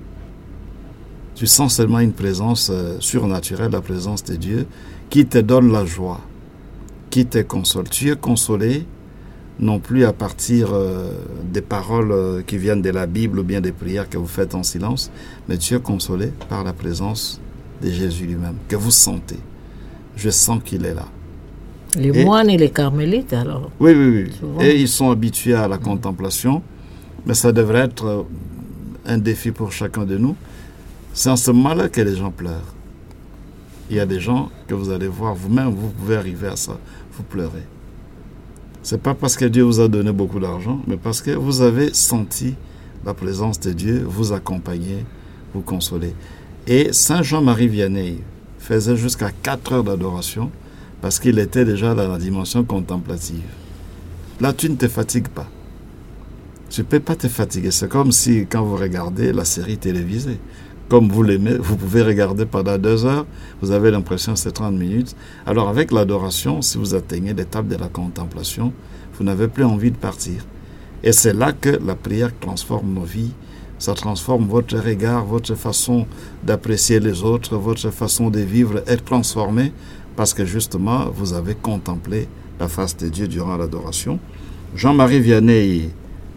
D: Tu sens seulement une présence surnaturelle, la présence de Dieu, qui te donne la joie, qui te console. Tu es consolé, non plus à partir des paroles qui viennent de la Bible ou bien des prières que vous faites en silence, mais tu es consolé par la présence de Jésus lui-même, que vous sentez. Je sens qu'il est là.
A: Les moines et les carmélites, alors.
D: Oui. Et ils sont habitués à la contemplation, mais ça devrait être un défi pour chacun de nous. C'est en ce moment-là que les gens pleurent. Il y a des gens que vous allez voir, vous-même, vous pouvez arriver à ça, vous pleurez. C'est pas parce que Dieu vous a donné beaucoup d'argent, mais parce que vous avez senti la présence de Dieu, vous accompagner, vous consoler. Et Saint Jean-Marie Vianney faisait jusqu'à 4 heures d'adoration parce qu'il était déjà dans la dimension contemplative. Là, tu ne te fatigues pas. Tu ne peux pas te fatiguer. C'est comme si, quand vous regardez la série télévisée, comme vous l'aimez, vous pouvez regarder pendant 2 heures, vous avez l'impression que c'est 30 minutes. Alors, avec l'adoration, si vous atteignez l'étape de la contemplation, vous n'avez plus envie de partir. Et c'est là que la prière transforme nos vies. Ça transforme votre regard, votre façon d'apprécier les autres, votre façon de vivre est transformée parce que justement, vous avez contemplé la face de Dieu durant l'adoration. Jean-Marie Vianney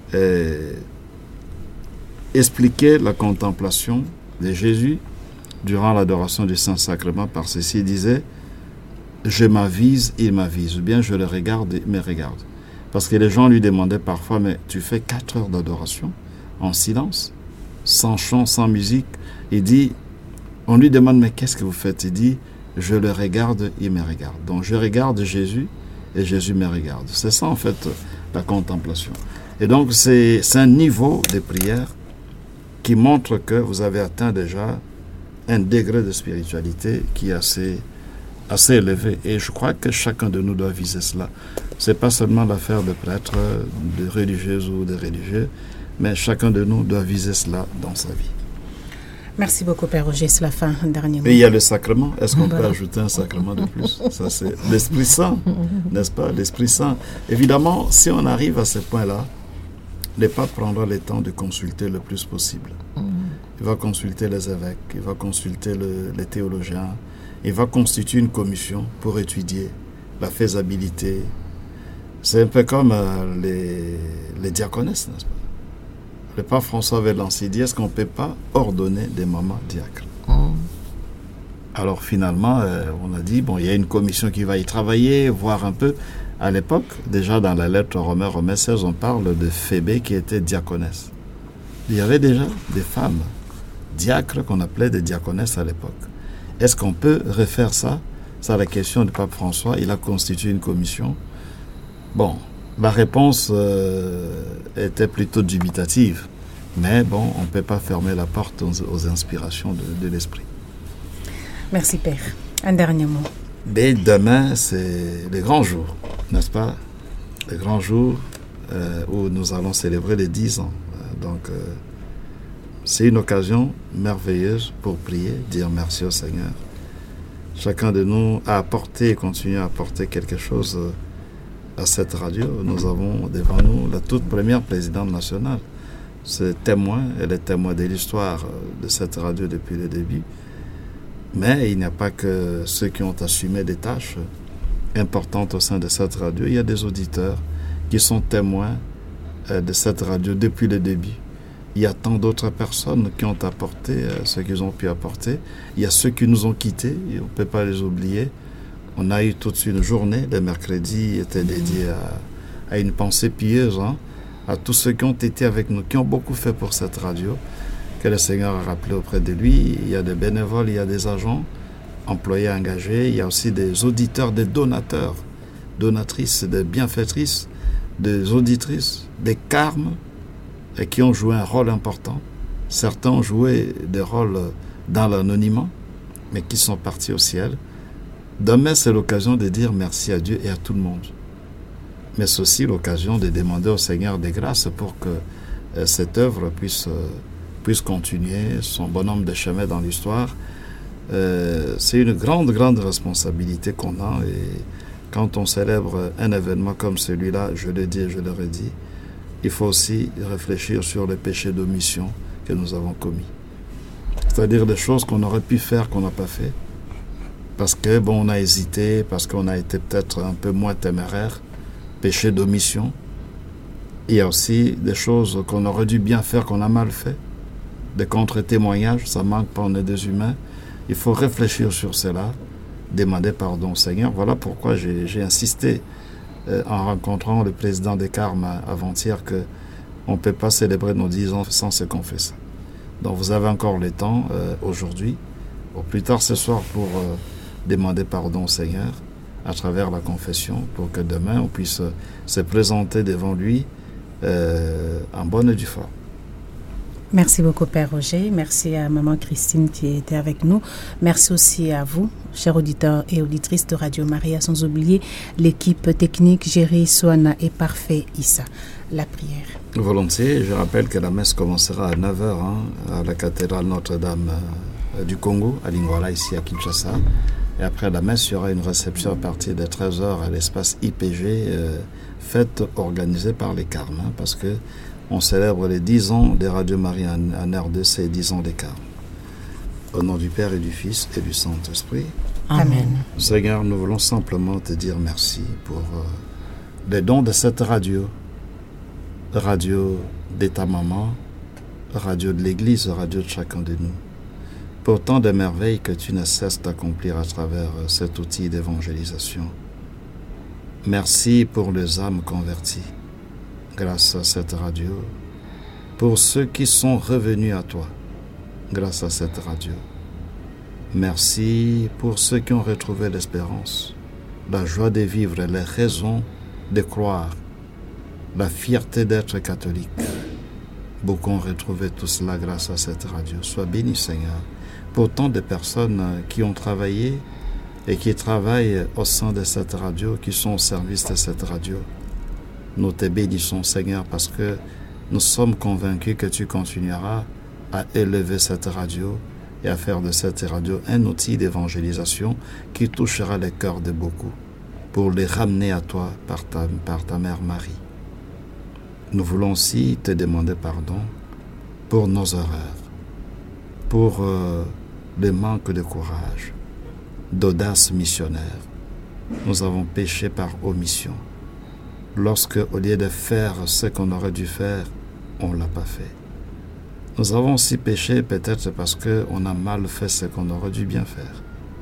D: expliquait la contemplation de Jésus durant l'adoration du Saint-Sacrement par ceci, il disait « Je m'avise, il m'avise » ou bien « Je le regarde, il me regarde ». Parce que les gens lui demandaient parfois « Mais tu fais 4 heures d'adoration en silence, sans chant, sans musique ?» Il dit, on lui demande « Mais qu'est-ce que vous faites ?» Il dit « Je le regarde, il me regarde ». Donc je regarde Jésus et Jésus me regarde. C'est ça en fait la contemplation. Et donc c'est un niveau de prière qui montre que vous avez atteint déjà un degré de spiritualité qui est assez élevé. Et je crois que chacun de nous doit viser cela. Ce n'est pas seulement l'affaire de prêtres, de religieuses ou de religieux, mais chacun de nous doit viser cela dans sa vie.
C: Merci beaucoup, Père Roger. C'est la fin, dernier mot.
D: Et il y a le sacrement. Est-ce qu'on peut ajouter un sacrement de plus? Ça, c'est l'Esprit Saint, n'est-ce pas? L'Esprit Saint. Évidemment, si on arrive à ce point-là, le pape prendra le temps de consulter le plus possible. Il va consulter les évêques, il va consulter les théologiens, il va constituer une commission pour étudier la faisabilité. C'est un peu comme les diaconesses, n'est-ce pas? Le pape François avait lancé, dit, est-ce qu'on ne peut pas ordonner des mamans diacres? Alors finalement, on a dit, bon, il y a une commission qui va y travailler, voir un peu. À l'époque, déjà dans la lettre Romains 16, on parle de Phébé qui était diaconesse. Il y avait déjà des femmes diacres qu'on appelait des diaconesses à l'époque. Est-ce qu'on peut refaire ça? C'est la question du pape François. Il a constitué une commission. Bon, la réponse était plutôt dubitative. Mais bon, on ne peut pas fermer la porte aux inspirations de l'esprit.
C: Merci Père. Un dernier mot.
D: Mais demain, c'est le grand jour, n'est-ce pas? Le grand jour où nous allons célébrer les 10 ans. Donc, c'est une occasion merveilleuse pour prier, dire merci au Seigneur. Chacun de nous a apporté et continue à apporter quelque chose à cette radio. Nous avons devant nous la toute première présidente nationale. C'est témoin, elle est témoin de l'histoire de cette radio depuis le début. Mais il n'y a pas que ceux qui ont assumé des tâches importantes au sein de cette radio. Il y a des auditeurs qui sont témoins de cette radio depuis le début. Il y a tant d'autres personnes qui ont apporté ce qu'ils ont pu apporter. Il y a ceux qui nous ont quittés, et on ne peut pas les oublier. On a eu toute une journée, le mercredi était dédié à une pensée pieuse, à tous ceux qui ont été avec nous, qui ont beaucoup fait pour cette radio, que le Seigneur a rappelé auprès de lui. Il y a des bénévoles, il y a des agents, employés engagés, il y a aussi des auditeurs, des donateurs, donatrices, des bienfaitrices, des auditrices, des carmes, et qui ont joué un rôle important. Certains ont joué des rôles dans l'anonymat, mais qui sont partis au ciel. Demain, c'est l'occasion de dire merci à Dieu et à tout le monde. Mais c'est aussi l'occasion de demander au Seigneur des grâces pour que cette œuvre puisse continuer son bonhomme de chemin dans l'histoire. C'est une grande responsabilité qu'on a, et quand on célèbre un événement comme celui-là, je le dis et je le redis, il faut aussi réfléchir sur les péchés d'omission que nous avons commis. C'est-à-dire des choses qu'on aurait pu faire, qu'on n'a pas fait, parce que on a hésité, parce qu'on a été peut-être un peu moins téméraire, péché d'omission. Il y a aussi des choses qu'on aurait dû bien faire, qu'on a mal fait, des contre-témoignages, ça manque pas, on est des humains. Il faut réfléchir sur cela, demander pardon au Seigneur. Voilà pourquoi j'ai insisté en rencontrant le président des Carmes avant-hier qu'on ne peut pas célébrer nos 10 ans sans se confesser. Donc vous avez encore le temps aujourd'hui, ou plus tard ce soir, pour demander pardon au Seigneur à travers la confession, pour que demain on puisse se présenter devant lui en bonne et due forme.
C: Merci beaucoup Père Roger, merci à Maman Christine qui était avec nous, merci aussi à vous, chers auditeurs et auditrices de Radio Maria, sans oublier l'équipe technique Géry, Soana et Parfait Issa. La prière.
D: Volontiers, je rappelle que la messe commencera à 9h à la cathédrale Notre-Dame du Congo, à Lingwala, ici à Kinshasa. Et après la messe, il y aura une réception à partir de 13h à l'espace IPG, fête organisée par les Carmes, parce que on célèbre les 10 ans de Radio Maria en RDC, 10 ans des Carmes. Au nom du Père et du Fils et du Saint-Esprit.
C: Amen.
D: Seigneur, nous voulons simplement te dire merci pour les dons de cette radio. Radio de ta maman, radio de l'Église, radio de chacun de nous. Pour tant de merveilles que tu ne cesses d'accomplir à travers cet outil d'évangélisation. Merci pour les âmes converties, grâce à cette radio. Pour ceux qui sont revenus à toi, grâce à cette radio. Merci pour ceux qui ont retrouvé l'espérance, la joie de vivre, les raisons de croire, la fierté d'être catholique. Beaucoup ont retrouvé tout cela grâce à cette radio. Sois béni, Seigneur, pour tant de personnes qui ont travaillé et qui travaillent au sein de cette radio, qui sont au service de cette radio. Nous te bénissons, Seigneur, parce que nous sommes convaincus que tu continueras à élever cette radio et à faire de cette radio un outil d'évangélisation qui touchera les cœurs de beaucoup pour les ramener à toi par ta mère Marie. Nous voulons aussi te demander pardon pour nos erreurs, pour le manque de courage, d'audace missionnaire. Nous avons péché par omission. Lorsque, au lieu de faire ce qu'on aurait dû faire, on ne l'a pas fait. Nous avons aussi péché peut-être parce qu'on a mal fait ce qu'on aurait dû bien faire.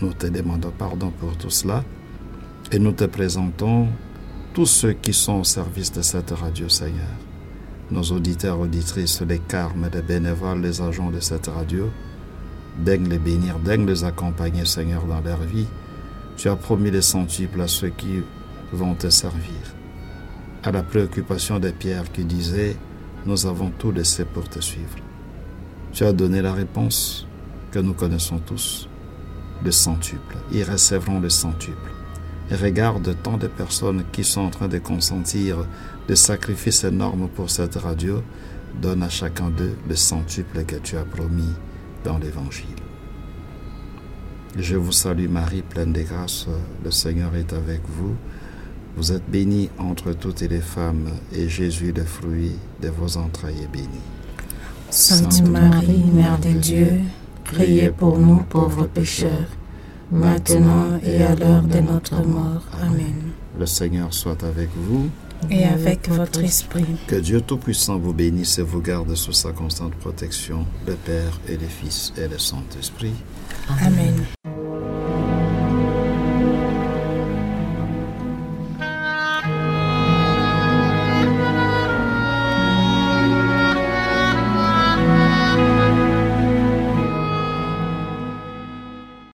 D: Nous te demandons pardon pour tout cela et nous te présentons tous ceux qui sont au service de cette radio, Seigneur. Nos auditeurs, auditrices, les carmes, les bénévoles, les agents de cette radio, daigne les bénir, daigne les accompagner, Seigneur, dans leur vie. Tu as promis les centuples à ceux qui vont te servir. À la préoccupation de Pierre qui disait « Nous avons tout laissé pour te suivre ». Tu as donné la réponse que nous connaissons tous, le centuple. Ils recevront le centuple. Et regarde tant de personnes qui sont en train de consentir des sacrifices énormes pour cette radio. Donne à chacun d'eux le centuple que tu as promis dans l'Évangile. Je vous salue Marie, pleine de grâce, le Seigneur est avec vous. Vous êtes bénie entre toutes les femmes, et Jésus, le fruit de vos entrailles, est béni.
A: Sainte Marie, Mère de Dieu, priez pour nous pauvres pécheurs, maintenant et à l'heure de notre mort. Amen.
D: Le Seigneur soit avec vous.
C: Et avec votre esprit.
D: Que Dieu Tout-Puissant vous bénisse et vous garde sous sa constante protection, le Père et le Fils et le Saint-Esprit.
C: Amen.